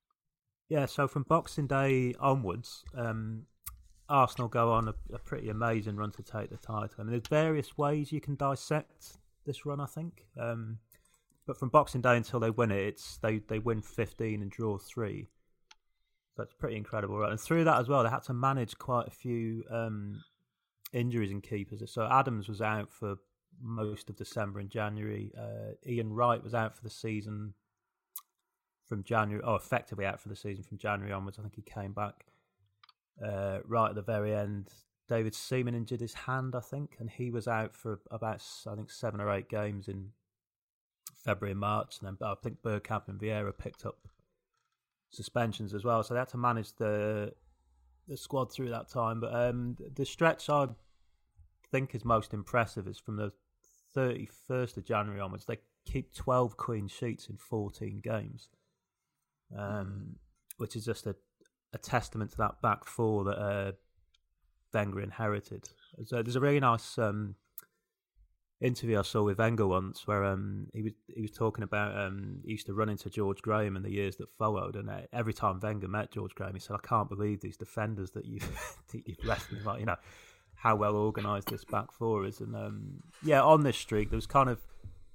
Yeah, so from Boxing Day onwards, um, Arsenal go on a, a pretty amazing run to take the title. I mean, there's various ways you can dissect this run, I think. Um, but from Boxing Day until they win it, it's they, they win fifteen and draw three. So it's pretty incredible. Right? And through that as well, they had to manage quite a few um, injuries in keepers. So Adams was out for most of December and January. Uh, Ian Wright was out for the season from January, oh, effectively out for the season from January onwards. I think he came back uh, right at the very end. David Seaman injured his hand, I think, and he was out for about, I think, seven or eight games in February and March. And then I think Bergkamp and Vieira picked up suspensions as well. So they had to manage the the squad through that time. But um, the stretch I think is most impressive is from the thirty-first of January onwards. They keep twelve clean sheets in fourteen games, um, which is just a, a testament to that back four that uh, Wenger inherited. So there's a really nice um, interview I saw with Wenger once, where um he was he was talking about um he used to run into George Graham in the years that followed, and uh, every time Wenger met George Graham, he said, "I can't believe these defenders that you've that you've left me, like, you know, how well organised this back four is." And um yeah, on this streak, there was kind of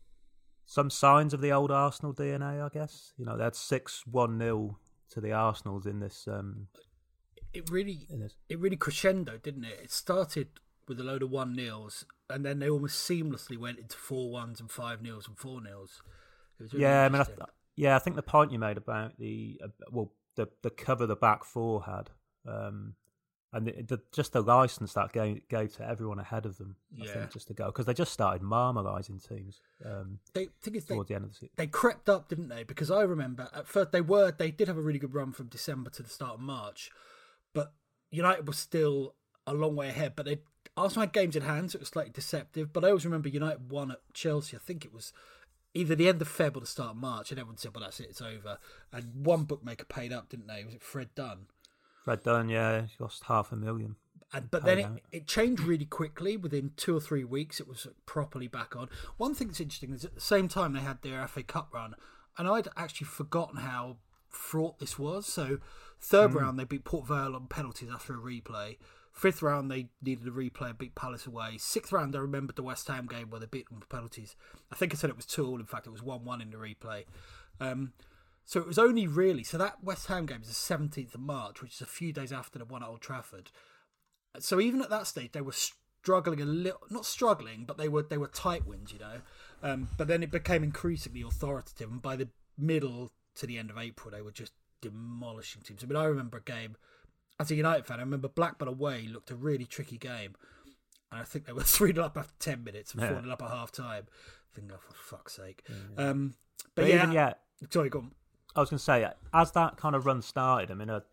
some signs of the old Arsenal D N A, I guess. You know, they had six one nil to the Arsenals in this. Um, it really in this. it really crescendo, didn't it? It started with a load of one nils, and then they almost seamlessly went into four ones and five nils and four nils. Really yeah, I mean, I th- yeah, I think the point you made about the uh, well, the the cover the back four had, um, and the, the, just the license that gave, gave to everyone ahead of them. I Yeah. think just to go, because they just started marmalising teams. Um, they think it's towards they, the end of the season. They crept up, didn't they? Because I remember at first they were they did have a really good run from December to the start of March, but United was still a long way ahead. But they Arsenal had games in hand, so it was slightly deceptive. But I always remember United won at Chelsea. I think it was either the end of Feb or the start of March, and everyone said, "Well, that's it, it's over." And one bookmaker paid up, didn't they? Was it Fred Dunn? Fred Dunn, yeah, he lost half a million. And but then it, it changed really quickly. Within two or three weeks, it was properly back on. One thing that's interesting is at the same time they had their F A Cup run, and I'd actually forgotten how fraught this was. So third mm. round they beat Port Vale on penalties after a replay. Fifth round they needed a replay and beat Palace away. Sixth round I remembered the West Ham game where they beat them for penalties. I think I said it was two all. In fact, it was one one in the replay. Um, so it was only really so that West Ham game is the seventeenth of March, which is a few days after the one at Old Trafford. So even at that stage, they were struggling a little, not struggling, but they were they were tight wins, you know. Um, but then it became increasingly authoritative, and by the middle to the end of April, they were just demolishing teams. I mean, I remember a game, as a United fan, I remember Blackburn away looked a really tricky game, and I think they were three nil up after ten minutes and four nil up at half time. Thinking, oh, for fuck's sake. Yeah. Um, but, but yeah, even yet, sorry, go on. I was going to say, as that kind of run started, I mean, uh,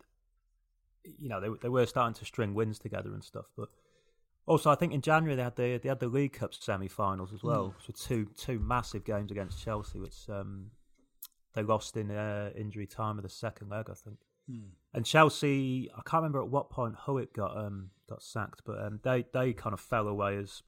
you know, they they were starting to string wins together and stuff. But also, I think in January they had the they had the League Cup semi-finals as well, mm. so two two massive games against Chelsea, which um, they lost in uh, injury time of the second leg, I think. Mm. And Chelsea, I can't remember at what point Howitt got um, got sacked, but um, they they kind of fell away as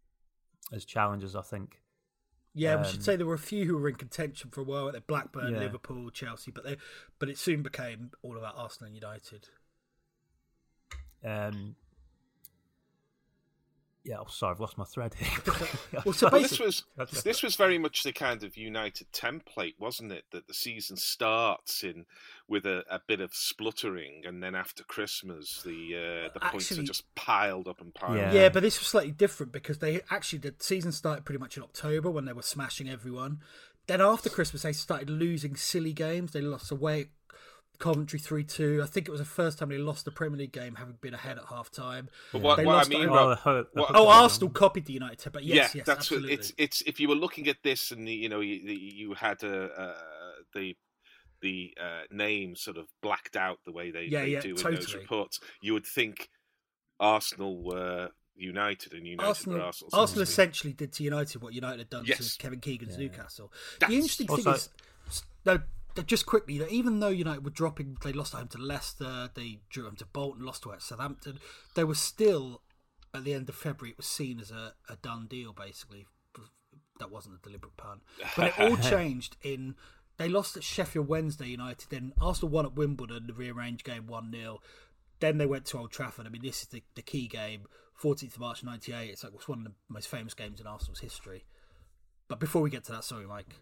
as challengers, I think. Yeah, um, we should say there were a few who were in contention for a while. They're Blackburn, yeah. Liverpool, Chelsea, but they but it soon became all about Arsenal and United. Um, yeah, oh, sorry, I've lost my thread here. well, so well, this was this was very much the kind of United template, wasn't it? That the season starts in with a, a bit of spluttering, and then after Christmas, the uh, the actually, points are just piled up and piled. Yeah. up. yeah, but this was slightly different because they actually the season started pretty much in October when they were smashing everyone. Then after Christmas, they started losing silly games. They lost away. Coventry three two. I think it was the first time they lost the Premier League game, having been ahead at half time. But what, they what lost I mean, at, what, what, oh, Arsenal copied the United, but yes, yeah, yes, that's absolutely. It's it's if you were looking at this and the, you know you, you had a, uh, the the uh, name sort of blacked out the way they, yeah, they yeah, do totally. in those reports, you would think Arsenal were United and United Arsenal, were Arsenal. Arsenal essentially did to United what United had done yes. to Kevin Keegan's yeah. Newcastle. That's the interesting thing also, is, no, just quickly, that even though United were dropping, they lost at home to Leicester, they drew home to Bolton, lost to Southampton, they were still, at the end of February, it was seen as a, a done deal, basically. That wasn't a deliberate pun. But it all changed in, they lost at Sheffield Wednesday United, then Arsenal won at Wimbledon, the rearranged game one nil. Then they went to Old Trafford. I mean, this is the, the key game, fourteenth of March ninety-eight. It's like it's one of the most famous games in Arsenal's history. But before we get to that, sorry, Mike.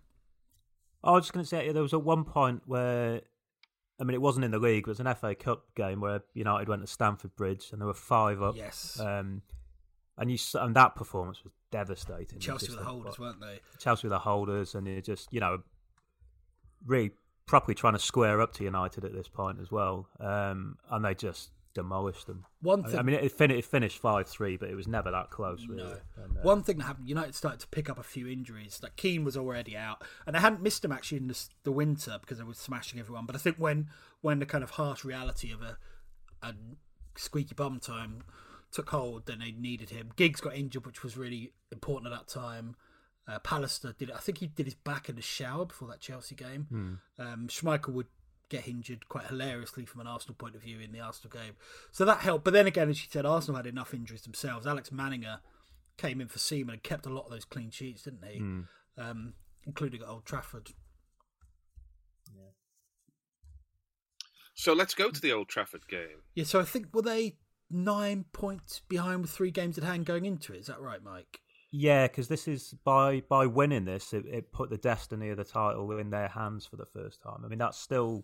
I was just going to say, there was at one point where, I mean, it wasn't in the league, it was an F A Cup game where United went to Stamford Bridge and there were five up. Yes. Um, and you and that performance was devastating. Chelsea were the holders, weren't they? Chelsea were the holders, and you just, you know, really properly trying to square up to United at this point as well. Um, and they just demolished them. One thing, I mean, it, fin- it finished five three, but it was never that close, really. No. And, uh, One thing that happened, United started to pick up a few injuries. Like Keane was already out, and they hadn't missed him actually in the, the winter because they were smashing everyone. But I think when when the kind of harsh reality of a, a squeaky bum time took hold, then they needed him. Giggs got injured, which was really important at that time. Uh, Pallister did it. I think he did his back in the shower before that Chelsea game. Hmm. Um, Schmeichel would get injured quite hilariously from an Arsenal point of view in the Arsenal game. So that helped. But then again, as you said, Arsenal had enough injuries themselves. Alex Manninger came in for Seaman and kept a lot of those clean sheets, didn't he? Mm. Um, including at Old Trafford. Yeah. So let's go to the Old Trafford game. Yeah, so I think, were they nine points behind with three games at hand going into it? Is that right, Mike? Yeah, because this is, by by winning this, it, it put the destiny of the title in their hands for the first time. I mean, that's still...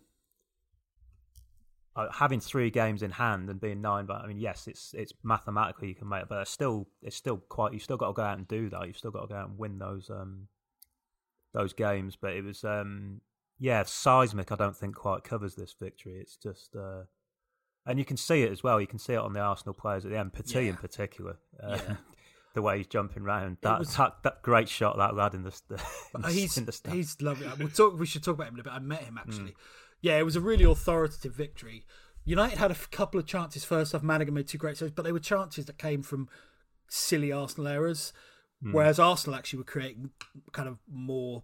Uh, having three games in hand and being nine, but I mean, yes, it's it's mathematically you can make it, but it's still it's still quite. You've still got to go out and do that. You've still got to go out and win those um those games. But it was um yeah, seismic. I don't think quite covers this victory. It's just uh, and you can see it as well. You can see it on the Arsenal players at the end, Petit Yeah. in particular. Uh, Yeah. The way he's jumping around, that, was- that that great shot, that lad in the, the, in the, he's in the stand. he's lovely. We'll talk. We should talk about him a little bit. I met him actually. Mm. Yeah, it was a really authoritative victory. United had a f- couple of chances first off. Madigan made two great saves, but they were chances that came from silly Arsenal errors, mm. whereas Arsenal actually were creating kind of more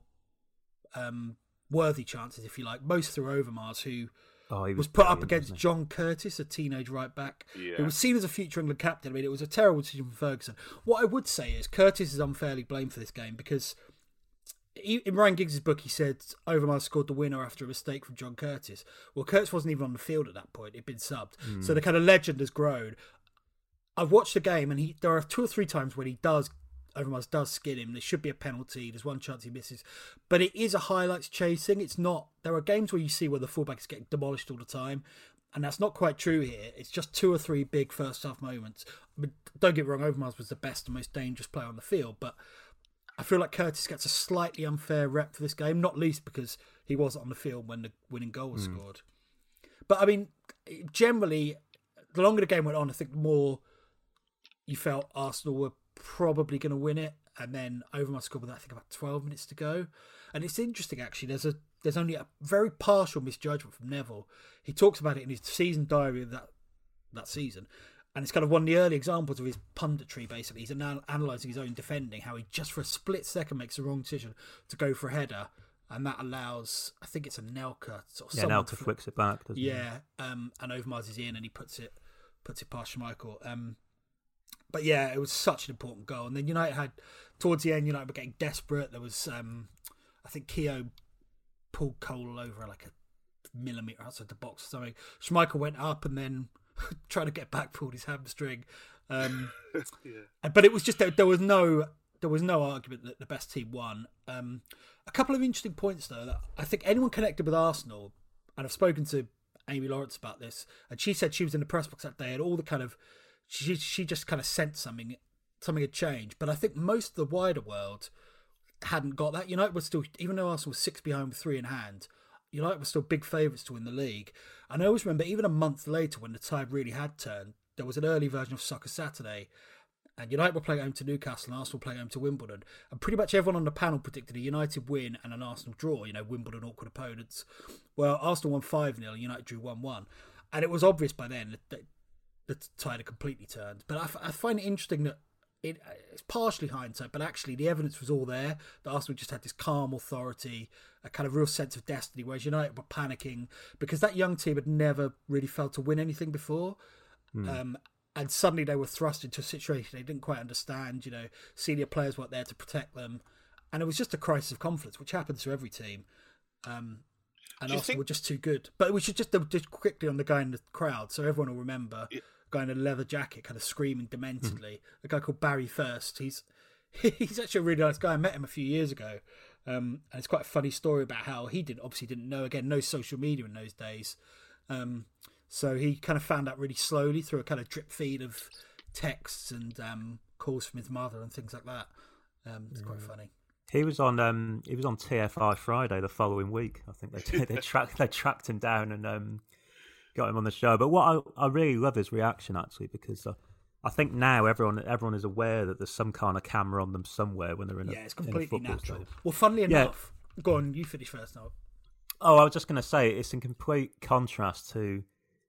um, worthy chances, if you like, most through Overmars, who oh, he was, was put up brilliant, against John Curtis, a teenage right back, yeah. who was seen as a future England captain. I mean, it was a terrible decision for Ferguson. What I would say is Curtis is unfairly blamed for this game because in Ryan Giggs' book, he said Overmars scored the winner after a mistake from John Curtis. Well, Curtis wasn't even on the field at that point. He'd been subbed. Mm. So the kind of legend has grown. I've watched the game, and he there are two or three times when he does, Overmars does skin him. There should be a penalty. There's one chance he misses. But it is a highlights chasing. It's not... There are games where you see where the fullback is getting demolished all the time, and that's not quite true here. It's just two or three big first-half moments. But don't get me wrong, Overmars was the best and most dangerous player on the field, but I feel like Curtis gets a slightly unfair rep for this game, not least because he wasn't on the field when the winning goal was mm. scored. But, I mean, generally, the longer the game went on, I think the more you felt Arsenal were probably going to win it. And then Overmars scored with, I think, about twelve minutes to go. And it's interesting, actually. There's a there's only a very partial misjudgment from Neville. He talks about it in his season diary of that, that season. And it's kind of one of the early examples of his punditry, basically. He's anal- analysing his own defending, how he just for a split second makes the wrong decision to go for a header. And that allows, I think it's a Nelka. Sort of yeah, Nelka fl- flicks it back, doesn't yeah, he? Yeah, um, and Overmars is in and he puts it puts it past Schmeichel. Um, but yeah, it was such an important goal. And then United had, towards the end, United were getting desperate. There was, um, I think Keogh pulled Cole over like a millimetre outside the box or something. Schmeichel went up and then trying to get back, pulled his hamstring. Um, yeah. But it was just, there, there was no there was no argument that the best team won. Um, a couple of interesting points, though, that I think anyone connected with Arsenal, and I've spoken to Amy Lawrence about this, and she said she was in the press box that day and all the kind of, she she just kind of sensed something, something had changed. But I think most of the wider world hadn't got that. United was still, even though Arsenal was six behind with three in hand, United were still big favourites to win the league. And I always remember, even a month later, when the tide really had turned, there was an early version of Soccer Saturday, and United were playing home to Newcastle and Arsenal were playing home to Wimbledon. And pretty much everyone on the panel predicted a United win and an Arsenal draw, you know, Wimbledon awkward opponents. Well, Arsenal won five nil and United drew one one. And it was obvious by then that the tide had completely turned. But I, I find it interesting that It, it's partially hindsight, but actually the evidence was all there. That Arsenal just had this calm authority, a kind of real sense of destiny, whereas United were panicking because that young team had never really failed to win anything before. Mm. Um, and suddenly they were thrust into a situation they didn't quite understand. You know, senior players weren't there to protect them. And it was just a crisis of confidence, which happens to every team. Um, and Arsenal think... were just too good. But we should just, just quickly on the guy in the crowd, so everyone will remember... Yeah. Guy in a leather jacket, kind of screaming dementedly. Mm. A guy called Barry First. He's he's actually a really nice guy. I met him a few years ago, um, and it's quite a funny story about how he didn't obviously didn't know. Again, no social media in those days, um, so he kind of found out really slowly through a kind of drip feed of texts and um, calls from his mother and things like that. Um, it's yeah. quite funny. He was on um, he was on T F I Friday the following week. I think they they tracked they tracked him down and. Um, got him on the show. But what I, I really love his reaction, actually, because uh, I think now everyone everyone is aware that there's some kind of camera on them somewhere when they're in a, yeah, it's completely in a natural. stadium. Well, funnily yeah. enough, go on, you finish first now. Oh, I was just going to say, it's in complete contrast to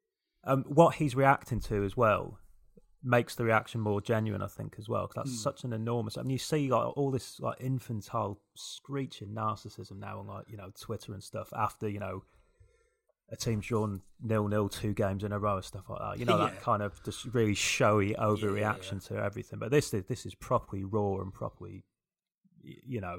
um, what he's reacting to as well. Makes the reaction more genuine, I think, as well, because that's mm. such an enormous... I mean, you see like all this like infantile screeching narcissism now on like, you know, Twitter and stuff after, you know, a team's drawn nil nil two games in a row and stuff like that. You know, Yeah. that kind of just really showy overreaction Yeah. to everything. But this is this is properly raw and properly, y- you know,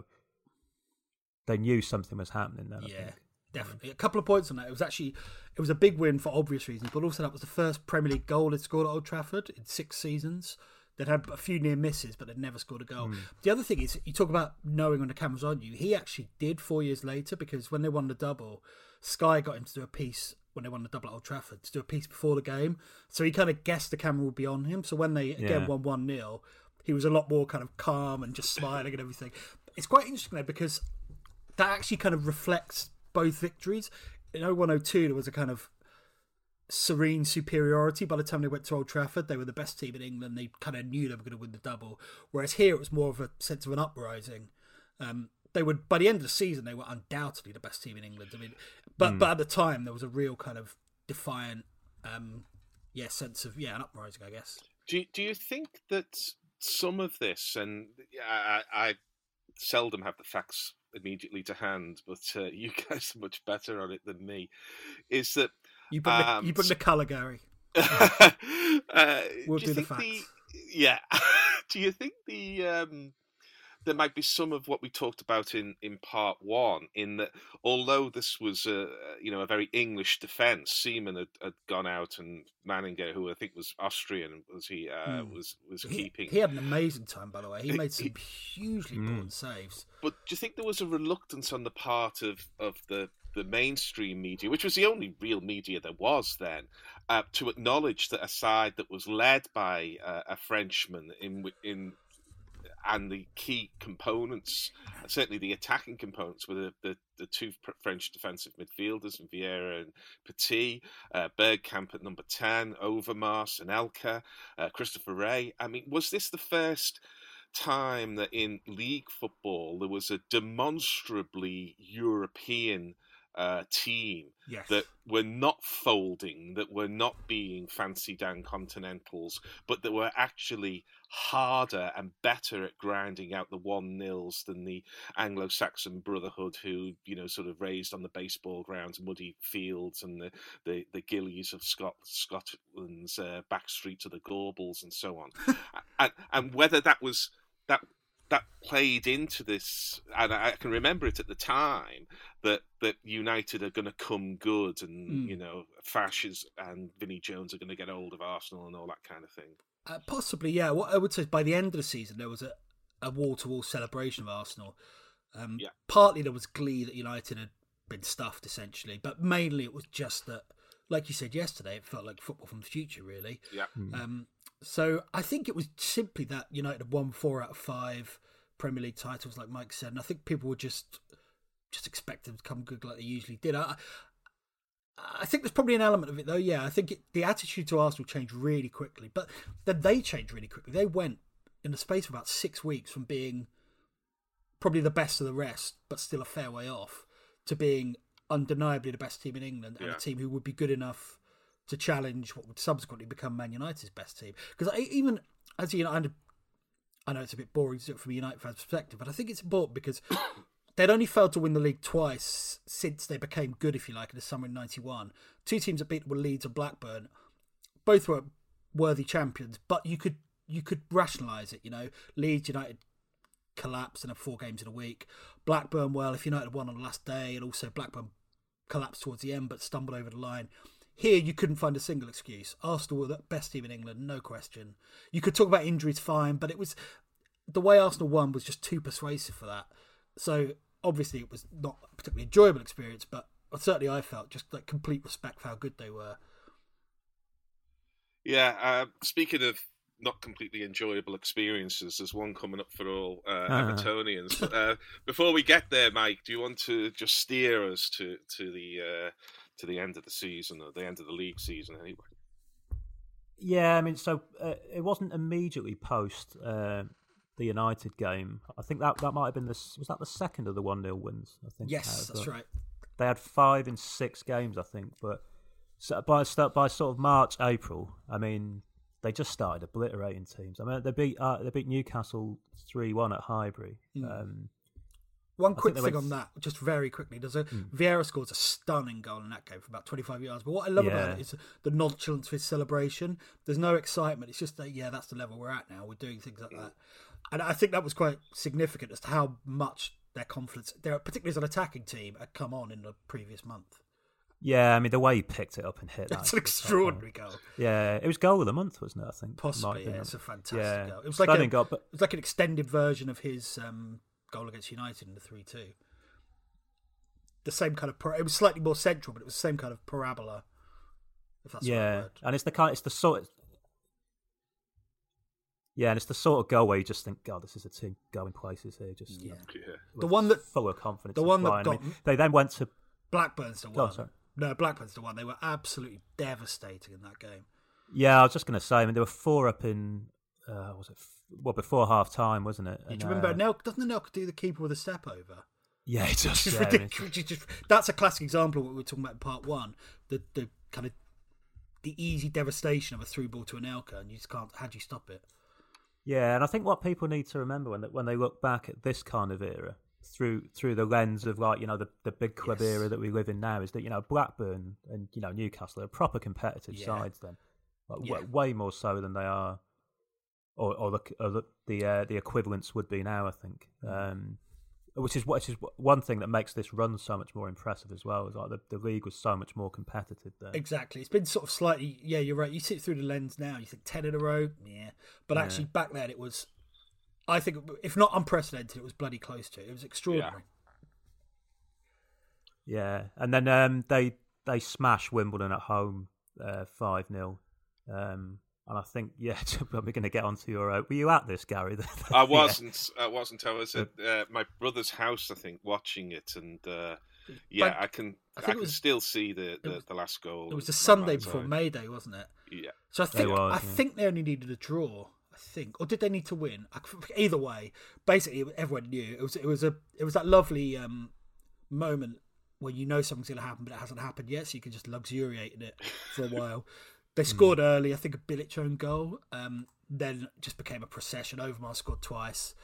they knew something was happening then. I Yeah, think. definitely. A couple of points on that. It was actually it was a big win for obvious reasons, but also that was the first Premier League goal they'd scored at Old Trafford in six seasons. They'd had a few near misses, but they'd never scored a goal. Mm. The other thing is, you talk about knowing when the camera's on you. He actually did four years later, because when they won the double, Sky got him to do a piece when they won the double at Old Trafford, to do a piece before the game. So he kind of guessed the camera would be on him. So when they, again, Yeah. won one nil, he was a lot more kind of calm and just smiling and everything. It's quite interesting, though, because that actually kind of reflects both victories. In oh one oh two, there was a kind of serene superiority. By the time they went to Old Trafford, they were the best team in England. They kind of knew they were going to win the double. Whereas here, it was more of a sense of an uprising. Um, they would, by the end of the season, they were undoubtedly the best team in England. I mean, but Mm. but at the time, there was a real kind of defiant, um, yeah, sense of yeah, an uprising, I guess. Do you, do you think that some of this, and I, I I seldom have the facts immediately to hand, but uh, you guys are much better on it than me, is that You bring the, um, you bring the colour, Gary. uh, We'll do do you the think facts. the yeah? Do you think the um, there might be some of what we talked about in, in part one, in that although this was a you know a very English defence, Seaman had, had gone out and Manninger, who I think was Austrian, was he uh, Hmm. was was He, keeping. he had an amazing time, by the way. He He- made some he- hugely Mm. important saves. But do you think there was a reluctance on the part of, of the, the mainstream media, which was the only real media there was then, uh, to acknowledge that a side that was led by uh, a Frenchman in in and the key components, certainly the attacking components, were the, the, the two French defensive midfielders, Vieira and Petit, uh, Bergkamp at number ten, Overmars and Elka, uh, Christopher Wray. I mean, was this the first time that in league football there was a demonstrably European uh, team Yes. that were not folding, that were not being fancy down continentals, but that were actually harder and better at grinding out the one nils than the Anglo-Saxon Brotherhood, who you know sort of raised on the baseball grounds, muddy fields, and the the, the gillies of Scot- Scotland's uh, back streets of the Gorbals and so on, and and whether that was that. That played into this, and I can remember it at the time that, that United are going to come good, and Mm. you know, Fashes and Vinnie Jones are going to get hold of Arsenal and all that kind of thing. Uh, possibly, yeah. What I would say is by the end of the season, there was a, a wall-to-wall celebration of Arsenal. Um, Yeah. Partly there was glee that United had been stuffed, essentially, but mainly it was just that, like you said yesterday, it felt like football from the future, really. Yeah, Um, so I think it was simply that United had won four out of five Premier League titles, like Mike said, and I think people were just just expect them to come good like they usually did. I, I think there's probably an element of it, though. Yeah, I think it, the attitude to Arsenal changed really quickly, but then they changed really quickly. They went in the space of about six weeks from being probably the best of the rest, but still a fair way off, to being undeniably the best team in England and Yeah. a team who would be good enough to challenge what would subsequently become Man United's best team. Because even as a United, I know it's a bit boring to do it from a United fan's perspective, but I think it's important because they'd only failed to win the league twice since they became good, if you like, in the summer in ninety-one. Two teams that beat were Leeds and Blackburn. Both were worthy champions, but you could you could rationalise it. You know, Leeds United collapsed and had four games in a week. Blackburn, well, if United won on the last day, and also Blackburn collapsed towards the end but stumbled over the line. Here, you couldn't find a single excuse. Arsenal were the best team in England, no question. You could talk about injuries, fine, but it was the way Arsenal won was just too persuasive for that. So obviously, it was not a particularly enjoyable experience, but certainly I felt just like complete respect for how good they were. yeah. Uh, speaking of not completely enjoyable experiences, there's one coming up for all uh, Evertonians. But, uh, before we get there, Mike, do you want to just steer us to to the uh, to the end of the season, or the end of the league season, anyway? Yeah, I mean, so uh, it wasn't immediately post uh, the United game. I think that that might have been the was that the second of the one nil wins. I think. Yes, out of that's the- right. They had five in six games, I think, but so by start by sort of March, April, I mean, they just started obliterating teams. I mean, they beat uh, they beat Newcastle three one at Highbury. Mm. Um, One I quick think thing they went- on that, just very quickly. There's a Mm. Vieira scores a stunning goal in that game for about twenty-five yards. But what I love about Yeah. it is the nonchalance of his celebration. There's no excitement. It's just that, yeah, that's the level we're at now. We're doing things like that. And I think that was quite significant as to how much their confidence, their, particularly as an attacking team, had come on in the previous month. Yeah, I mean, the way he picked it up and hit that. It's an extraordinary goal. Yeah, it was goal of the month, wasn't it, I think? Might Possibly, have been yeah. that. It's a fantastic Yeah, goal. It was like stunning a, goal, but it was like an extended version of his um, goal against United in the three two. The same kind of, par- it was slightly more central, but it was the same kind of parabola. If that's the right yeah, word. and it's the kind, it's the sort. Yeah, and it's the sort of goal where you just think, God, this is a team going places here. Just you Yeah. know, Yeah. The one that full of confidence. the and one that flying. I got- mean, they then went to. Blackburn's the Go on, one. sorry. No, Blackburn's the one. They were absolutely devastating in that game. Yeah, I was just going to say. I mean, there were four up in. Uh, was it? Well, before half time, wasn't it? Do And, you remember? uh, Nelk, doesn't Nelk do the keeper with a step over? Yeah, it Which does. is Yeah, I mean, ridiculous. Which is just- that's a classic example of what we were talking about in part one. The the kind of the easy devastation of a through ball to Anelka, and you just can't. How do you stop it? Yeah, and I think what people need to remember when they, when they look back at this kind of era through through the lens of like you know the, the big club Yes. era that we live in now is that you know Blackburn and you know Newcastle are proper competitive Yeah. sides then, like, Yeah. w- way more so than they are, or or the or the the, uh, the equivalents would be now. I think, um, which is which is one thing that makes this run so much more impressive as well. Is like the, the league was so much more competitive then. Exactly. It's been sort of slightly. Yeah, you're right. You see it through the lens now. You think ten in a row. Yeah, but Yeah. actually back then it was. I think if not unprecedented, it was bloody close to it. It was extraordinary. Yeah, and then um, they they smash Wimbledon at home five nil, um, and I think yeah, we're going to get onto your. Uh, were you at this, Gary? I wasn't. I wasn't. I was at uh, my brother's house, I think, watching it, and uh, yeah, But I can. I I, think it can was- still see the, the, was- the last goal. It was the in my Sunday mind's before eye. May Day, wasn't it? Yeah. So I think was, I yeah. think they only needed a draw. I think, or did they need to win? I- Either way, basically everyone knew it was. It was a. It was that lovely um, moment when you know something's going to happen, but it hasn't happened yet, so you can just luxuriate in it for a while. They scored early. I think a Bilic own goal. Um, then just became a procession. Overmars scored twice.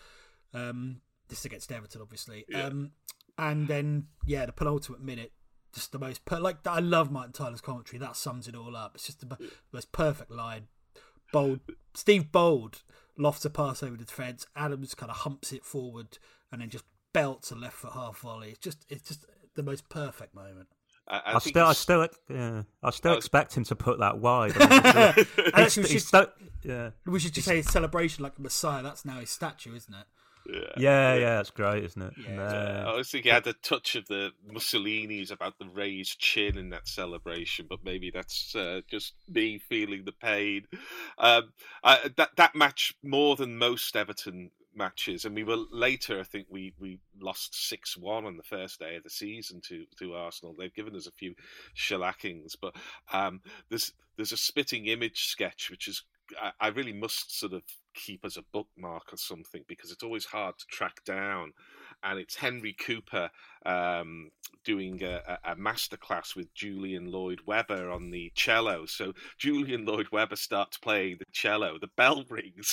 Um, this is against Everton, obviously. Yeah. Um, and then yeah, the penultimate minute. Just the most per- like I love Martin Tyler's commentary. That sums it all up. It's just the mo- most perfect line. Bold Steve Bold lofts a pass over the defence. Adams kind of humps it forward and then just belts a left foot half volley. It's just it's just the most perfect moment. I, I I think still, I it's- still, yeah, I still I was- expect him to put that wide. I mean, And he's, actually, we he's should, so, yeah, we should just say celebration like the Messiah. That's now his statue, isn't it? yeah. yeah, yeah. That's great, isn't it? Yeah. And, Uh, uh, I was thinking he had a touch of the Mussolini's about the raised chin in that celebration, but maybe that's uh, just me feeling the pain. Um, I, that that match more than most Everton matches, and we were later. I think we, we lost six one on the first day of the season to, to Arsenal. They've given us a few shellackings, but um, there's there's a spitting image sketch which is I, I really must sort of keep as a bookmark or something because it's always hard to track down. And it's Henry Cooper um, doing a, a masterclass with Julian Lloyd Webber on the cello. So Julian Lloyd Webber starts playing the cello, the bell rings,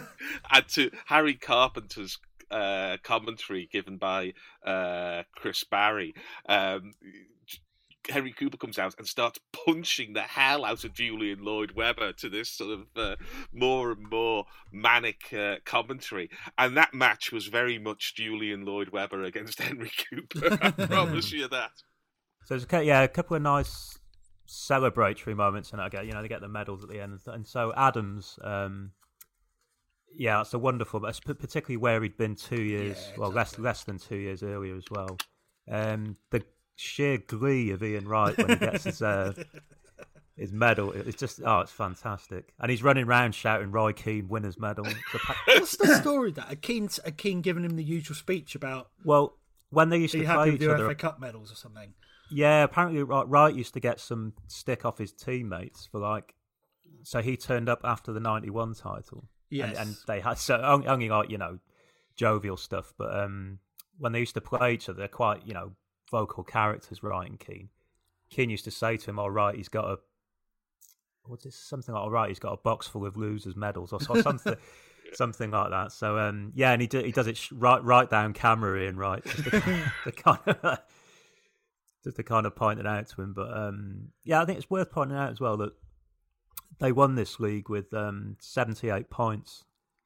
and to Harry Carpenter's uh, commentary given by uh, Chris Barry. Um, Henry Cooper comes out and starts punching the hell out of Julian Lloyd Webber to this sort of uh, more and more manic uh, commentary. And that match was very much Julian Lloyd Webber against Henry Cooper. I promise you that. so there's a, cou- yeah, a couple of nice celebratory moments, and I get you know they get the medals at the end, and so Adams. Um, Yeah, it's a wonderful, but particularly where he'd been two years, Yeah, well, less exactly. less than two years earlier as well. Um, the sheer glee of Ian Wright when he gets his uh, his medal, it's just oh, it's fantastic. And he's running around shouting "Roy Keane, winner's medal." It's a pa- What's the story that a Keane a Keane giving him the usual speech about well, when they used are to you play happy with each your other, F A Cup medals or something? yeah, apparently Wright Wright used to get some stick off his teammates for like, so he turned up after the ninety-one title. Yes. And, and they had so only, only like you know jovial stuff, but um, when they used to play each other, they're quite you know vocal characters. Wright and Keane. Keane used to say to him, "All right, he's got a what's this something like all right, he's got a box full of losers' medals or, or something." something like that. So um, yeah, and he do, he does it sh- right right down camera, Ian, right? Just to, to kind of just to kind of point it out to him. But um, yeah, I think it's worth pointing out as well that they won this league with um, seventy-eight points.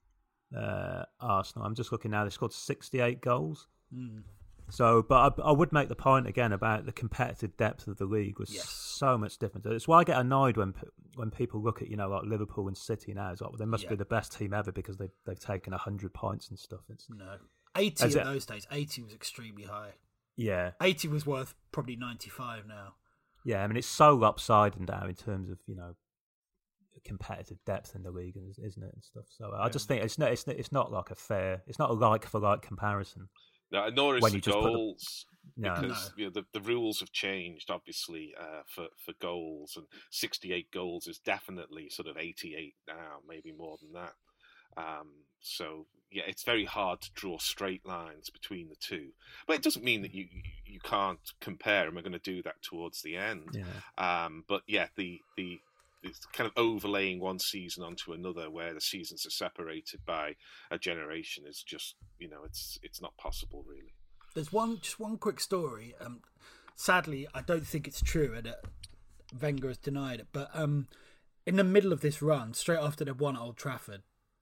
Uh, Arsenal. I'm just looking now. They scored sixty-eight goals. Mm. So, but I, I would make the point again about the competitive depth of the league was Yes. so much different. It's why I get annoyed when when people look at, you know, like Liverpool and City now. It's like, well, they must Yeah. be the best team ever because they've they've taken a hundred points and stuff. It's No. eighty As in it- those days. eighty was extremely high. yeah, eighty was worth probably ninety-five now. yeah. I mean, it's so lopsided now in terms of, you know, competitive depth in the league, isn't it, and stuff. So uh, I just think it's not it's it's not like a fair, it's not a like for like comparison. No, nor is When the you just put the- goals. No. Because No. you know, the, the rules have changed, obviously, uh, for, for goals, and sixty-eight goals is definitely sort of eighty-eight now, maybe more than that. Um, so, yeah, it's very hard to draw straight lines between the two. But it doesn't mean that you you, you can't compare, and we're going to do that towards the end. Yeah. Um, but, yeah, the, the, it's kind of overlaying one season onto another where the seasons are separated by a generation is just, you know, it's it's not possible, really. There's one, just one quick story. Um, sadly, I don't think it's true, and uh, Wenger has denied it. But um, in the middle of this run, straight after they won at Old Trafford,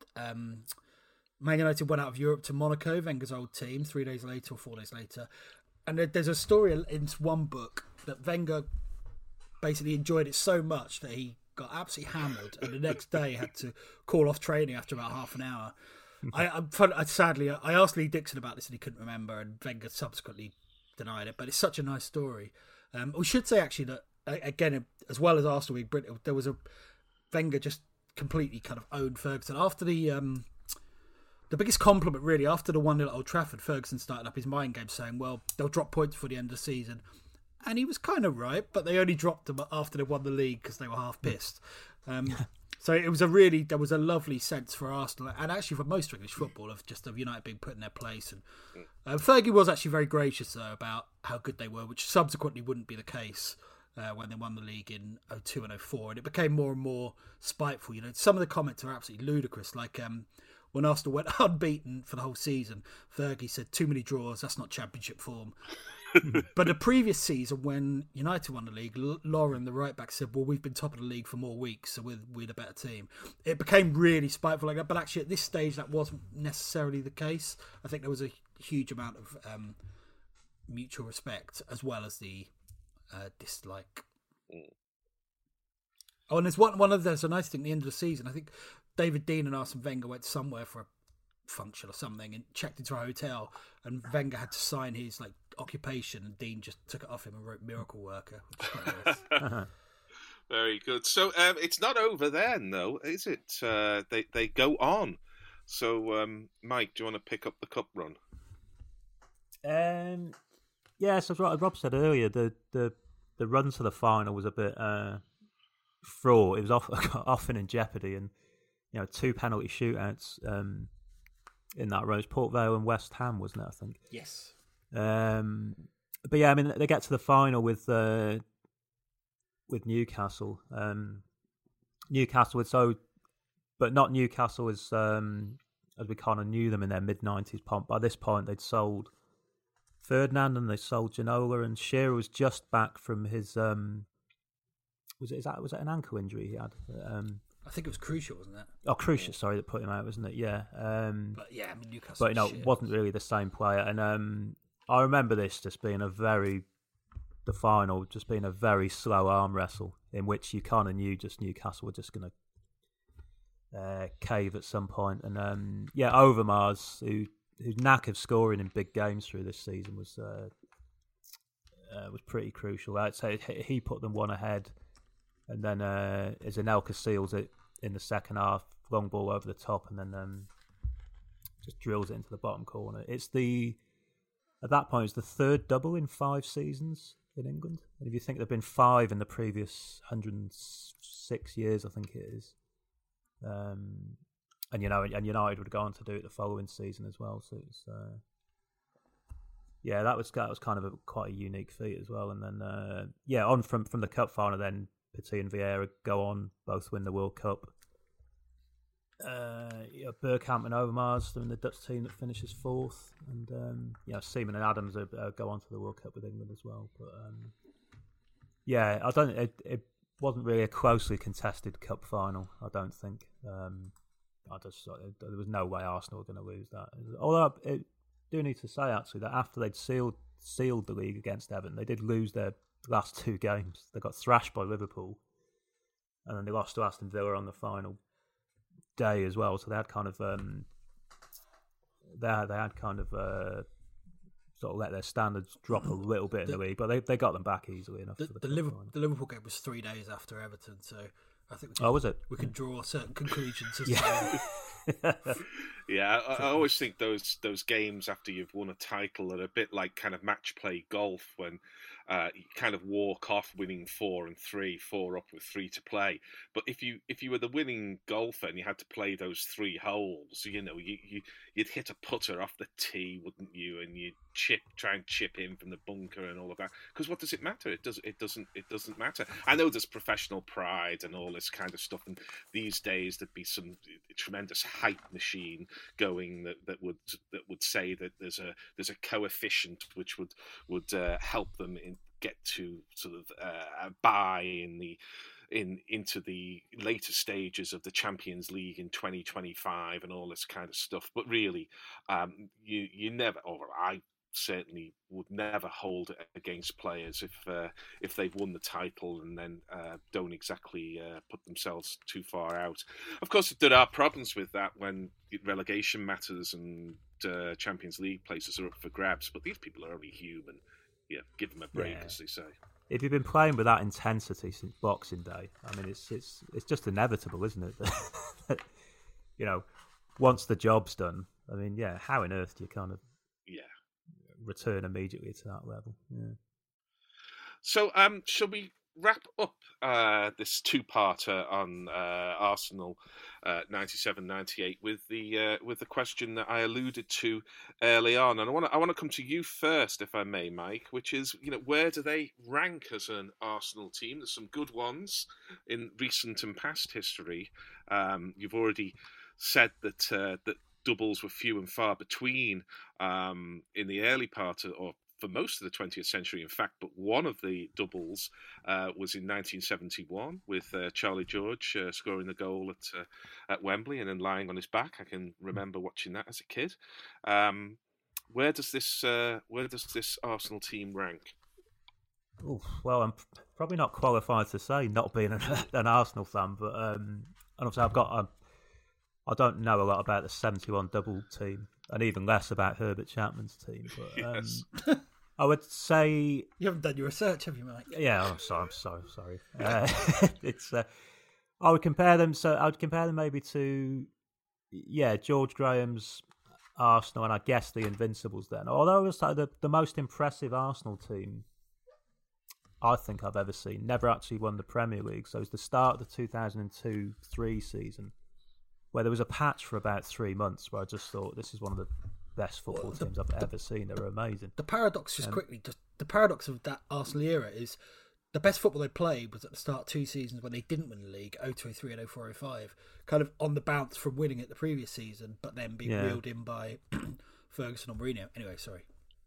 um, Man United went out of Europe to Monaco, Wenger's old team, three days later or four days later. And there- there's a story in one book that Wenger basically enjoyed it so much that he got absolutely hammered, and the next day had to call off training after about half an hour. I, I'm fun, I sadly I asked Lee Dixon about this and he couldn't remember, and Wenger subsequently denied it. But it's such a nice story. Um, we should say actually that uh, again, as well as Arsenal being brilliant, there was a Wenger just completely kind of owned Ferguson after the um, the biggest compliment really after the one nil at Old Trafford. Ferguson started up his mind game saying, "Well, they'll drop points for the end of the season." And he was kind of right, but they only dropped them after they won the league because they were half pissed. Um, so it was a really, there was a lovely sense for Arsenal and actually for most English football of just of United being put in their place. And uh, Fergie was actually very gracious though about how good they were, which subsequently wouldn't be the case uh, when they won the league in oh two and oh four. And it became more and more spiteful. You know, some of the comments are absolutely ludicrous. Like um, when Arsenal went unbeaten for the whole season, Fergie said, "Too many draws. That's not championship form." But the previous season, when United won the league, L- Lauren, the right back, said, "Well, we've been top of the league for more weeks, so we're we're the better team." It became really spiteful like that. But actually, at this stage, that wasn't necessarily the case. I think there was a huge amount of um, mutual respect as well as the uh, dislike. Mm. Oh, and there's one one of there's a nice thing at the end of the season. I think David Dean and Arsene Wenger went somewhere for a function or something and checked into a hotel, and Wenger had to sign his like occupation, and Dean just took it off him and wrote "miracle worker." Which is quite nice. Very good. So um, it's not over then, though, is it? Uh, they they go on. So, um, Mike, do you want to pick up the cup run? Um, yeah, so as Rob said earlier, the, the, the run to the final was a bit uh, fraught. It was off, often in jeopardy, and you know, two penalty shootouts um, in that run. It was Port Vale and West Ham, wasn't it? I think. Yes. Um, but yeah, I mean, they get to the final with uh, with Newcastle. Um, Newcastle was so, but not Newcastle as um, as we kind of knew them in their mid nineties pomp. By this point, they'd sold Ferdinand and they sold Ginola, and Shearer was just back from his um, was it is that was that an ankle injury he had? Um, I think it was Crucial, wasn't it? oh, Crucial, sorry, that put him out, wasn't it? Yeah. Um, But yeah, I mean Newcastle. but you know, shit. wasn't really the same player. And um, I remember this just being a very, the final just being a very slow arm wrestle in which you kind of knew just Newcastle were just going to uh, cave at some point. And um, yeah, Overmars, who whose knack of scoring in big games through this season was uh, uh, was pretty crucial. I'd say he put them one ahead, and then uh, Anelka seals it in the second half, long ball over the top, and then um, just drills it into the bottom corner. It's the at that point it's the third double in five seasons in England, and if you think there've been five in the previous one hundred six years, I think it is. Um, and you know, and United would go on to do it the following season as well. So it's uh, yeah, that was that was kind of a, quite a unique feat as well. And then uh, yeah, on from from the cup final, then Petit and Vieira go on, both win the World Cup. uh, you know, Bergkamp and Overmars, they're in the Dutch team that finishes fourth, and um, you know, Seaman and Adams are, uh, go on to the World Cup with England as well. But um, yeah, I don't. It, it wasn't really a closely contested cup final. I don't think. Um, I just there was no way Arsenal were going to lose that. Although I do need to say actually that after they'd sealed sealed the league against Everton, they did lose their last two games. They got thrashed by Liverpool, and then they lost to Aston Villa on the final day as well. So they had kind of um, they had, they had kind of uh, sort of let their standards drop a little bit in the, the league, but they they got them back easily enough. The, for the, the, Liverpool, the Liverpool game was three days after Everton, so I think we can, oh, was it? We can draw certain conclusions. As yeah. yeah, I, I always think those those games after you've won a title are a bit like kind of match play golf when uh, you kind of walk off winning four and three, four up with three to play. But if you if you were the winning golfer and you had to play those three holes, you know, you, you you'd hit a putter off the tee, wouldn't you? And you'd chip, try and chip in from the bunker and all of that. Because what does it matter? It does it doesn't it doesn't matter. I know there's professional pride and all this kind of stuff, and these days there'd be some tremendous hype machine going that, that would that would say that there's a there's a coefficient which would would uh, help them in, get to sort of uh, buy in the in into the later stages of the Champions League in twenty twenty-five and all this kind of stuff. But really, um, you you never, or I certainly would never hold it against players if uh, if they've won the title and then uh, don't exactly uh, put themselves too far out. Of course, there are problems with that when relegation matters and uh, Champions League places are up for grabs. But these people are only human. Yeah, give them a break, yeah. as they say. If you've been playing with that intensity since Boxing Day, I mean, it's it's it's just inevitable, isn't it? That, you know, once the job's done, I mean, yeah, how on earth do you kind of yeah return immediately to that level? Yeah. So, um, shall we wrap up uh, this two-parter on uh, Arsenal uh, ninety-seven ninety-eight with the uh, with the question that I alluded to early on, and I want to I want to come to you first, if I may, Mike. Which is, you know, where do they rank as an Arsenal team? There's some good ones in recent and past history. Um, you've already said that uh, that doubles were few and far between um, in the early part of, or for most of the twentieth century, in fact, but one of the doubles uh, was in nineteen seventy-one with uh, Charlie George uh, scoring the goal at uh, at Wembley and then lying on his back. I can remember watching that as a kid. Um, where does this uh, where does this Arsenal team rank? Ooh, well, I'm probably not qualified to say, not being an, an Arsenal fan, but um, and obviously I've got a, I don't know a lot about the seventy-one double team, and even less about Herbert Chapman's team. But um, yes. I would say you haven't done your research, have you, Mike? Yeah, I'm sorry. I'm sorry. Sorry. Uh, it's. Uh, I would compare them. So I would compare them maybe to, yeah, George Graham's Arsenal, and I guess the Invincibles. Then, although it was like the the most impressive Arsenal team I think I've ever seen, never actually won the Premier League. So it was the start of the two thousand two three season, where there was a patch for about three months where I just thought this is one of the best football well, the, teams I've the, ever seen. They were amazing. The paradox, just um, quickly, just the paradox of that Arsenal era is the best football they played was at the start of two seasons when they didn't win the league, oh two oh three and oh four oh five, kind of on the bounce from winning it the previous season, but then being yeah. reeled in by Ferguson or Mourinho. Anyway, sorry.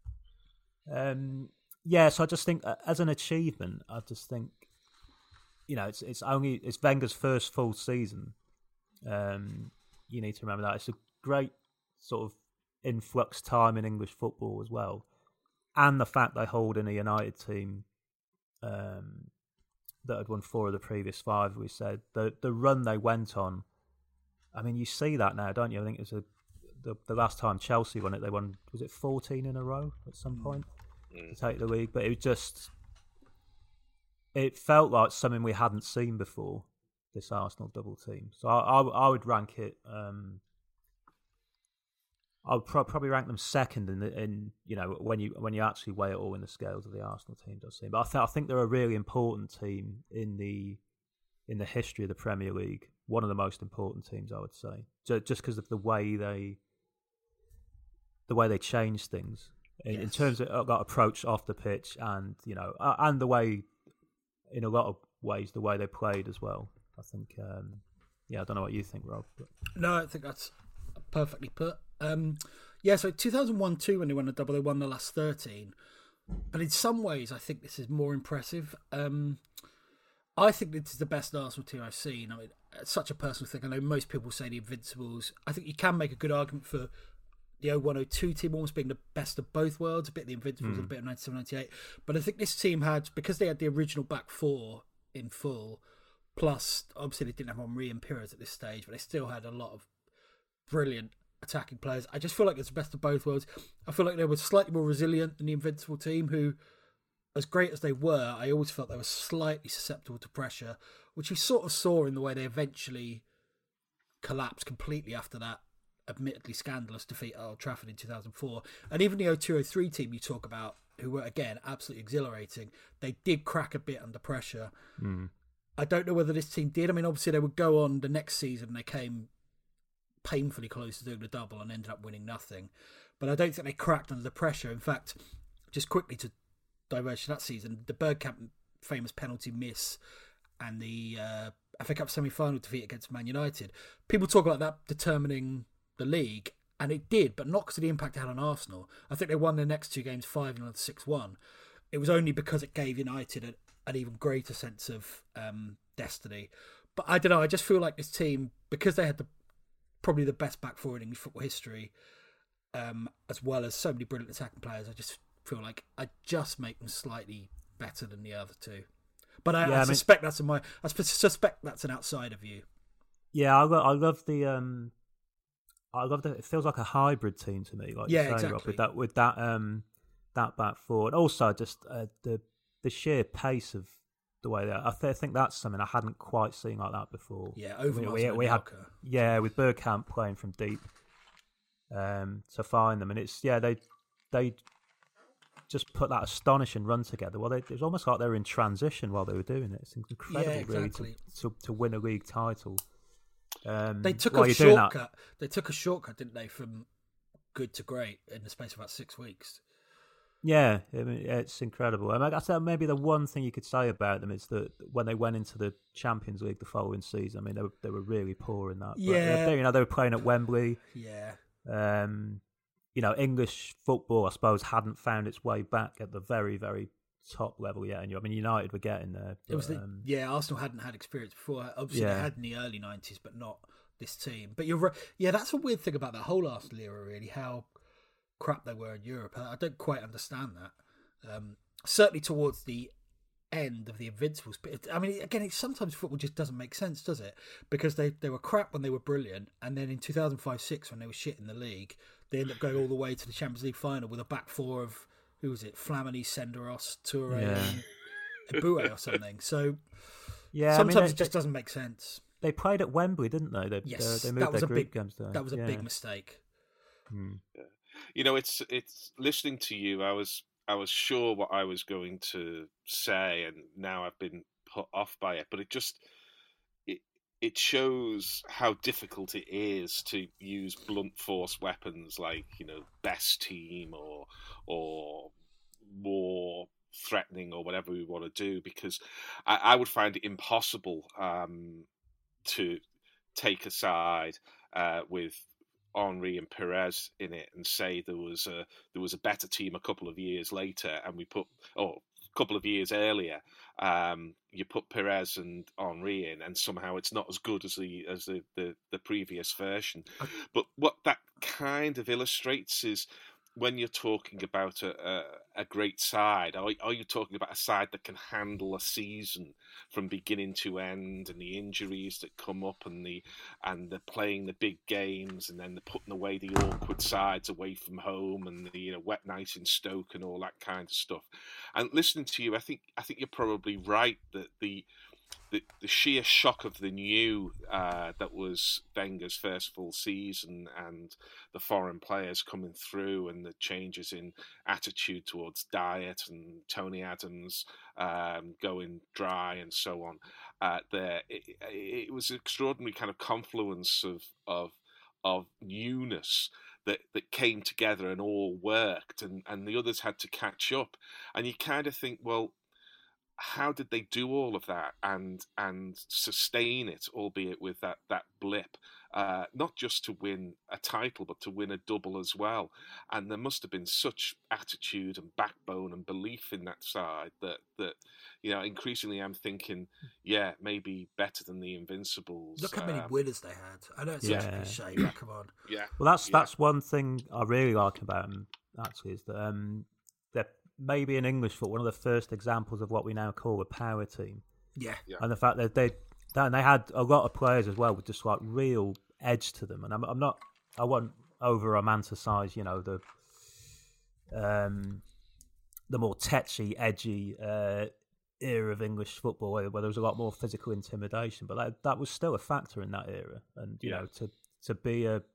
Um, yeah, so I just think uh, as an achievement, I just think, you know, it's it's only it's Wenger's first full season. Um, you need to remember that it's a great sort of influx time in English football as well, and the fact they hold in a United team um, that had won four of the previous five. We said the the run they went on. I mean, you see that now, don't you? I think it was a, the the last time Chelsea won it, they won, was it fourteen in a row at some point mm. to take the league? But it was just, it felt like something we hadn't seen before. This Arsenal double team, so I, I, I would rank it. Um, I would pro- probably rank them second in, the, in you know when you when you actually weigh it all in the scales of the Arsenal team does seem. But I, th- I think they're a really important team in the in the history of the Premier League. One of the most important teams, I would say, just because of the way they the way they change things in, yes. in terms of that approach off the pitch, and you know, and the way in a lot of ways the way they played as well. I think um, yeah, I don't know what you think, Rob. But... No, I think that's perfectly put. Um, yeah, so two thousand one two, when they won a double, they won the last thirteen. But in some ways, I think this is more impressive. Um, I think this is the best Arsenal team I've seen. I mean, it's such a personal thing. I know most people say the Invincibles. I think you can make a good argument for the oh one oh two team almost being the best of both worlds, a bit of the Invincibles mm. and a bit of ninety-seven ninety-eight. But I think this team had, because they had the original back four in full, plus obviously they didn't have Henry and Pires at this stage, but they still had a lot of brilliant attacking players. I just feel like it's the best of both worlds. I feel like they were slightly more resilient than the Invincible team, who, as great as they were, I always felt they were slightly susceptible to pressure, which you sort of saw in the way they eventually collapsed completely after that admittedly scandalous defeat at Old Trafford in two thousand four. And even the oh two oh three team you talk about, who were, again, absolutely exhilarating, they did crack a bit under pressure. Mm. I don't know whether this team did. I mean, obviously they would go on the next season, they came painfully close to doing the double and ended up winning nothing. But I don't think they cracked under the pressure. In fact, just quickly to diverge to that season, the Bergkamp famous penalty miss and the uh, F A Cup semi-final defeat against Man United, people talk about that determining the league, and it did, but not because of the impact it had on Arsenal. I think they won their next two games five nil and six one. It was only because it gave United a, an even greater sense of um, destiny. But I don't know, I just feel like this team, because they had the probably the best back four in English football history, um, as well as so many brilliant attacking players, I just feel like I just make them slightly better than the other two. But I, yeah, I, I suspect mean, that's a my I suspect that's an outsider view. Yeah, I love, I love the um, I love that. It feels like a hybrid team to me. Like yeah, you say, exactly. Rob, with that with that um that back forward. Also, just uh, the the sheer pace of the way that I, th- I think that's something I hadn't quite seen like that before. Yeah, over we, we, we had yeah with Bergkamp playing from deep um to find them, and it's yeah they they just put that astonishing run together. Well, they, it was almost like they were in transition while they were doing it. It's incredible, yeah, exactly. really, to, to to win a league title. Um, they took a shortcut. They took a shortcut, didn't they, from good to great in the space of about six weeks. Yeah, I mean, it's incredible. I mean, I said maybe the one thing you could say about them is that when they went into the Champions League the following season, I mean, they were, they were really poor in that. Yeah, but, you know, they were playing at Wembley. Yeah. Um, you know, English football, I suppose, hadn't found its way back at the very, very top level yet. And I mean, United were getting there. But, it was the, um, yeah, Arsenal hadn't had experience before. Obviously, yeah. they had in the early nineties, but not this team. But you're right. Yeah, that's a weird thing about that whole Arsenal era, really, how crap they were in Europe. I don't quite understand that. Um, certainly towards the end of the Invincibles. But it, I mean, again, it, sometimes football just doesn't make sense, does it? Because they, they were crap when they were brilliant, and then in two thousand five six, when they were shit in the league, they ended up going all the way to the Champions League final with a back four of, who was it, Flamini, Senderos, Toure, yeah. and Eboué or something. So yeah, sometimes I mean, it just doesn't make sense. They played at Wembley, didn't they? They, yes, they moved that was their a group big, games there. that was a yeah. big mistake. Hmm. Yeah. You know, it's it's listening to you. I was I was sure what I was going to say, and now I've been put off by it. But it just it it shows how difficult it is to use blunt force weapons like, you know, best team or or more threatening or whatever we want to do, because I, I would find it impossible um, to take a side uh, with Henry and Pires in it and say there was a there was a better team a couple of years later, and we put oh a couple of years earlier um, you put Pires and Henry in, and somehow it's not as good as the as the, the, the previous version. But what that kind of illustrates is, when you're talking about a, a, a great side, are, are you talking about a side that can handle a season from beginning to end, and the injuries that come up, and the and the playing the big games, and then the putting away the awkward sides away from home, and the, you know, wet night in Stoke and all that kind of stuff. And listening to you, I think I think you're probably right that the The, the sheer shock of the new uh, that was Wenger's first full season, and the foreign players coming through, and the changes in attitude towards diet, and Tony Adams um, going dry and so on. Uh, there, it, it was an extraordinary kind of confluence of of of newness that that came together and all worked, and, and the others had to catch up. And you kind of think, well, how did they do all of that and and sustain it, albeit with that that blip, uh, not just to win a title, but to win a double as well. And there must have been such attitude and backbone and belief in that side that, that you know, increasingly I'm thinking, yeah, maybe better than the Invincibles. Look how many um, winners they had. I know it's Yeah. such a cliche, but come on. Yeah. Well, that's yeah. that's one thing I really like about them, actually, is that um, they're maybe in English football one of the first examples of what we now call a power team. Yeah. Yeah. And the fact that they and they had a lot of players as well with just like real edge to them. And I'm, I'm not, I won't over romanticize, you know, the um, the more tetchy, edgy uh, era of English football where, where there was a lot more physical intimidation. But that, that was still a factor in that era. And, you Yeah. know, to, to be a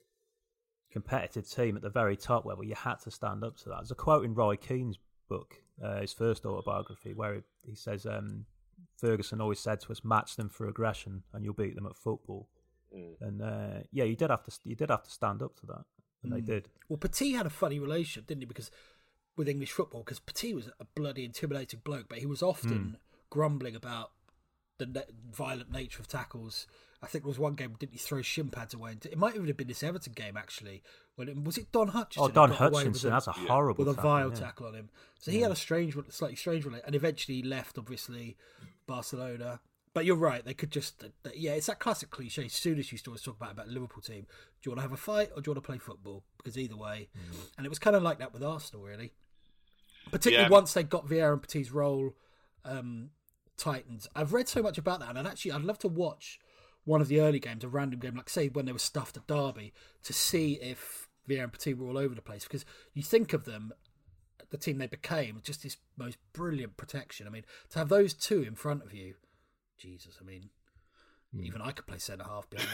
competitive team at the very top level, you had to stand up to that. There's a quote in Roy Keane's book, uh, his first autobiography, where he says, um, Ferguson always said to us, match them for aggression and you'll beat them at football. Mm. And uh, yeah, you did have to you did have to stand up to that, and mm. they did. Well, Petit had a funny relationship, didn't he? Because with English football, because Petit was a bloody intimidating bloke, but he was often mm. grumbling about the ne- violent nature of tackles. I think there was one game, didn't he throw shin pads away? It might even have been this Everton game, actually. When it, was it Don Hutchinson? Oh, Don Hutchinson, that's a yeah. horrible with a tackle, vile yeah. tackle on him. So he yeah. had a strange, slightly strange relationship, and eventually left, obviously, Barcelona. But you're right, they could just, yeah, it's that classic cliche. Souness used to always talk about about the Liverpool team. Do you want to have a fight or do you want to play football? Because either way, mm. and it was kind of like that with Arsenal, really. Particularly yeah. once they got Vieira and Petit's role um, tightened. I've read so much about that, and actually, I'd love to watch one of the early games, a random game, like say when they were stuffed at Derby, to see if Vieira and Petit were all over the place. Because you think of them, the team they became, just this most brilliant protection. I mean, to have those two in front of you, Jesus, I mean, mm. even I could play centre half behind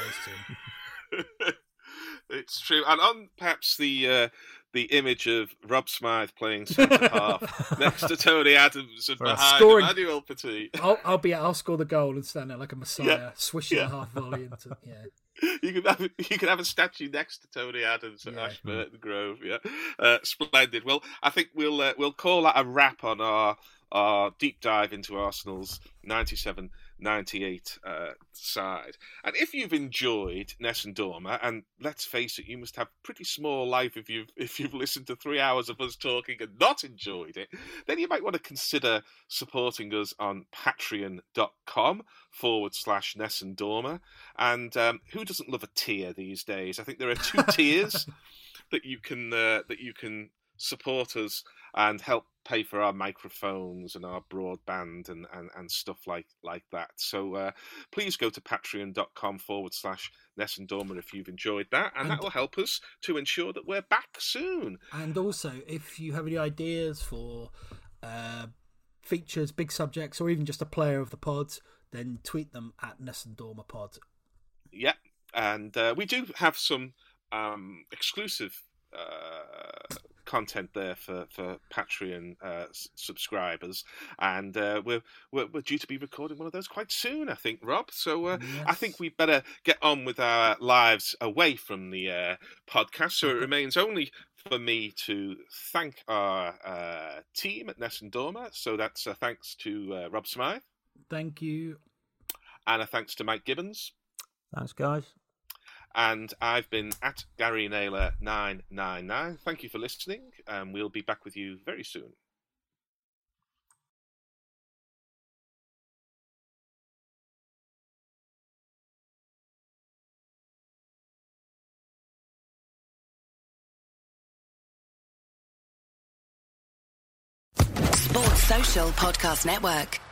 those two. It's true, and on perhaps the uh, the image of Rob Smythe playing centre half next to Tony Adams and behind scoring, Emmanuel Petit. I'll, I'll be I'll score the goal and stand there like a messiah, yeah. swishing yeah. a half volley into yeah. You could have you could have a statue next to Tony Adams at yeah. Ashburton Grove. Yeah, uh, splendid. Well, I think we'll uh, we'll call that a wrap on our our deep dive into Arsenal's ninety-seven ninety-eight uh, side. And if you've enjoyed Nessun Dorma, and let's face it, you must have pretty small life if you've if you've listened to three hours of us talking and not enjoyed it, then you might want to consider supporting us on patreon.com forward slash Nessun Dorma. And um, who doesn't love a tier these days? I think there are two tiers that you can uh, that you can support us and help pay for our microphones and our broadband and, and, and stuff like, like that. So uh, please go to patreon.com forward slash Nessun Dorma if you've enjoyed that, and, and that will help us to ensure that we're back soon. And also, if you have any ideas for uh, features, big subjects, or even just a player of the pod, then tweet them at Nessun Dorma Pod. Yeah, and uh, we do have some um, exclusive uh content there for for Patreon uh, subscribers, and uh, we're, we're we're due to be recording one of those quite soon, I think, Rob. So uh, yes. I think we better get on with our lives away from the uh, podcast. So it remains only for me to thank our uh, team at Nessun Dorma. So that's a thanks to uh, Rob Smythe. Thank you, and a thanks to Mike Gibbons. Thanks, guys. And I've been at Gary Naylor nine nine nine. Thank you for listening, and we'll be back with you very soon. Sports Social Podcast Network.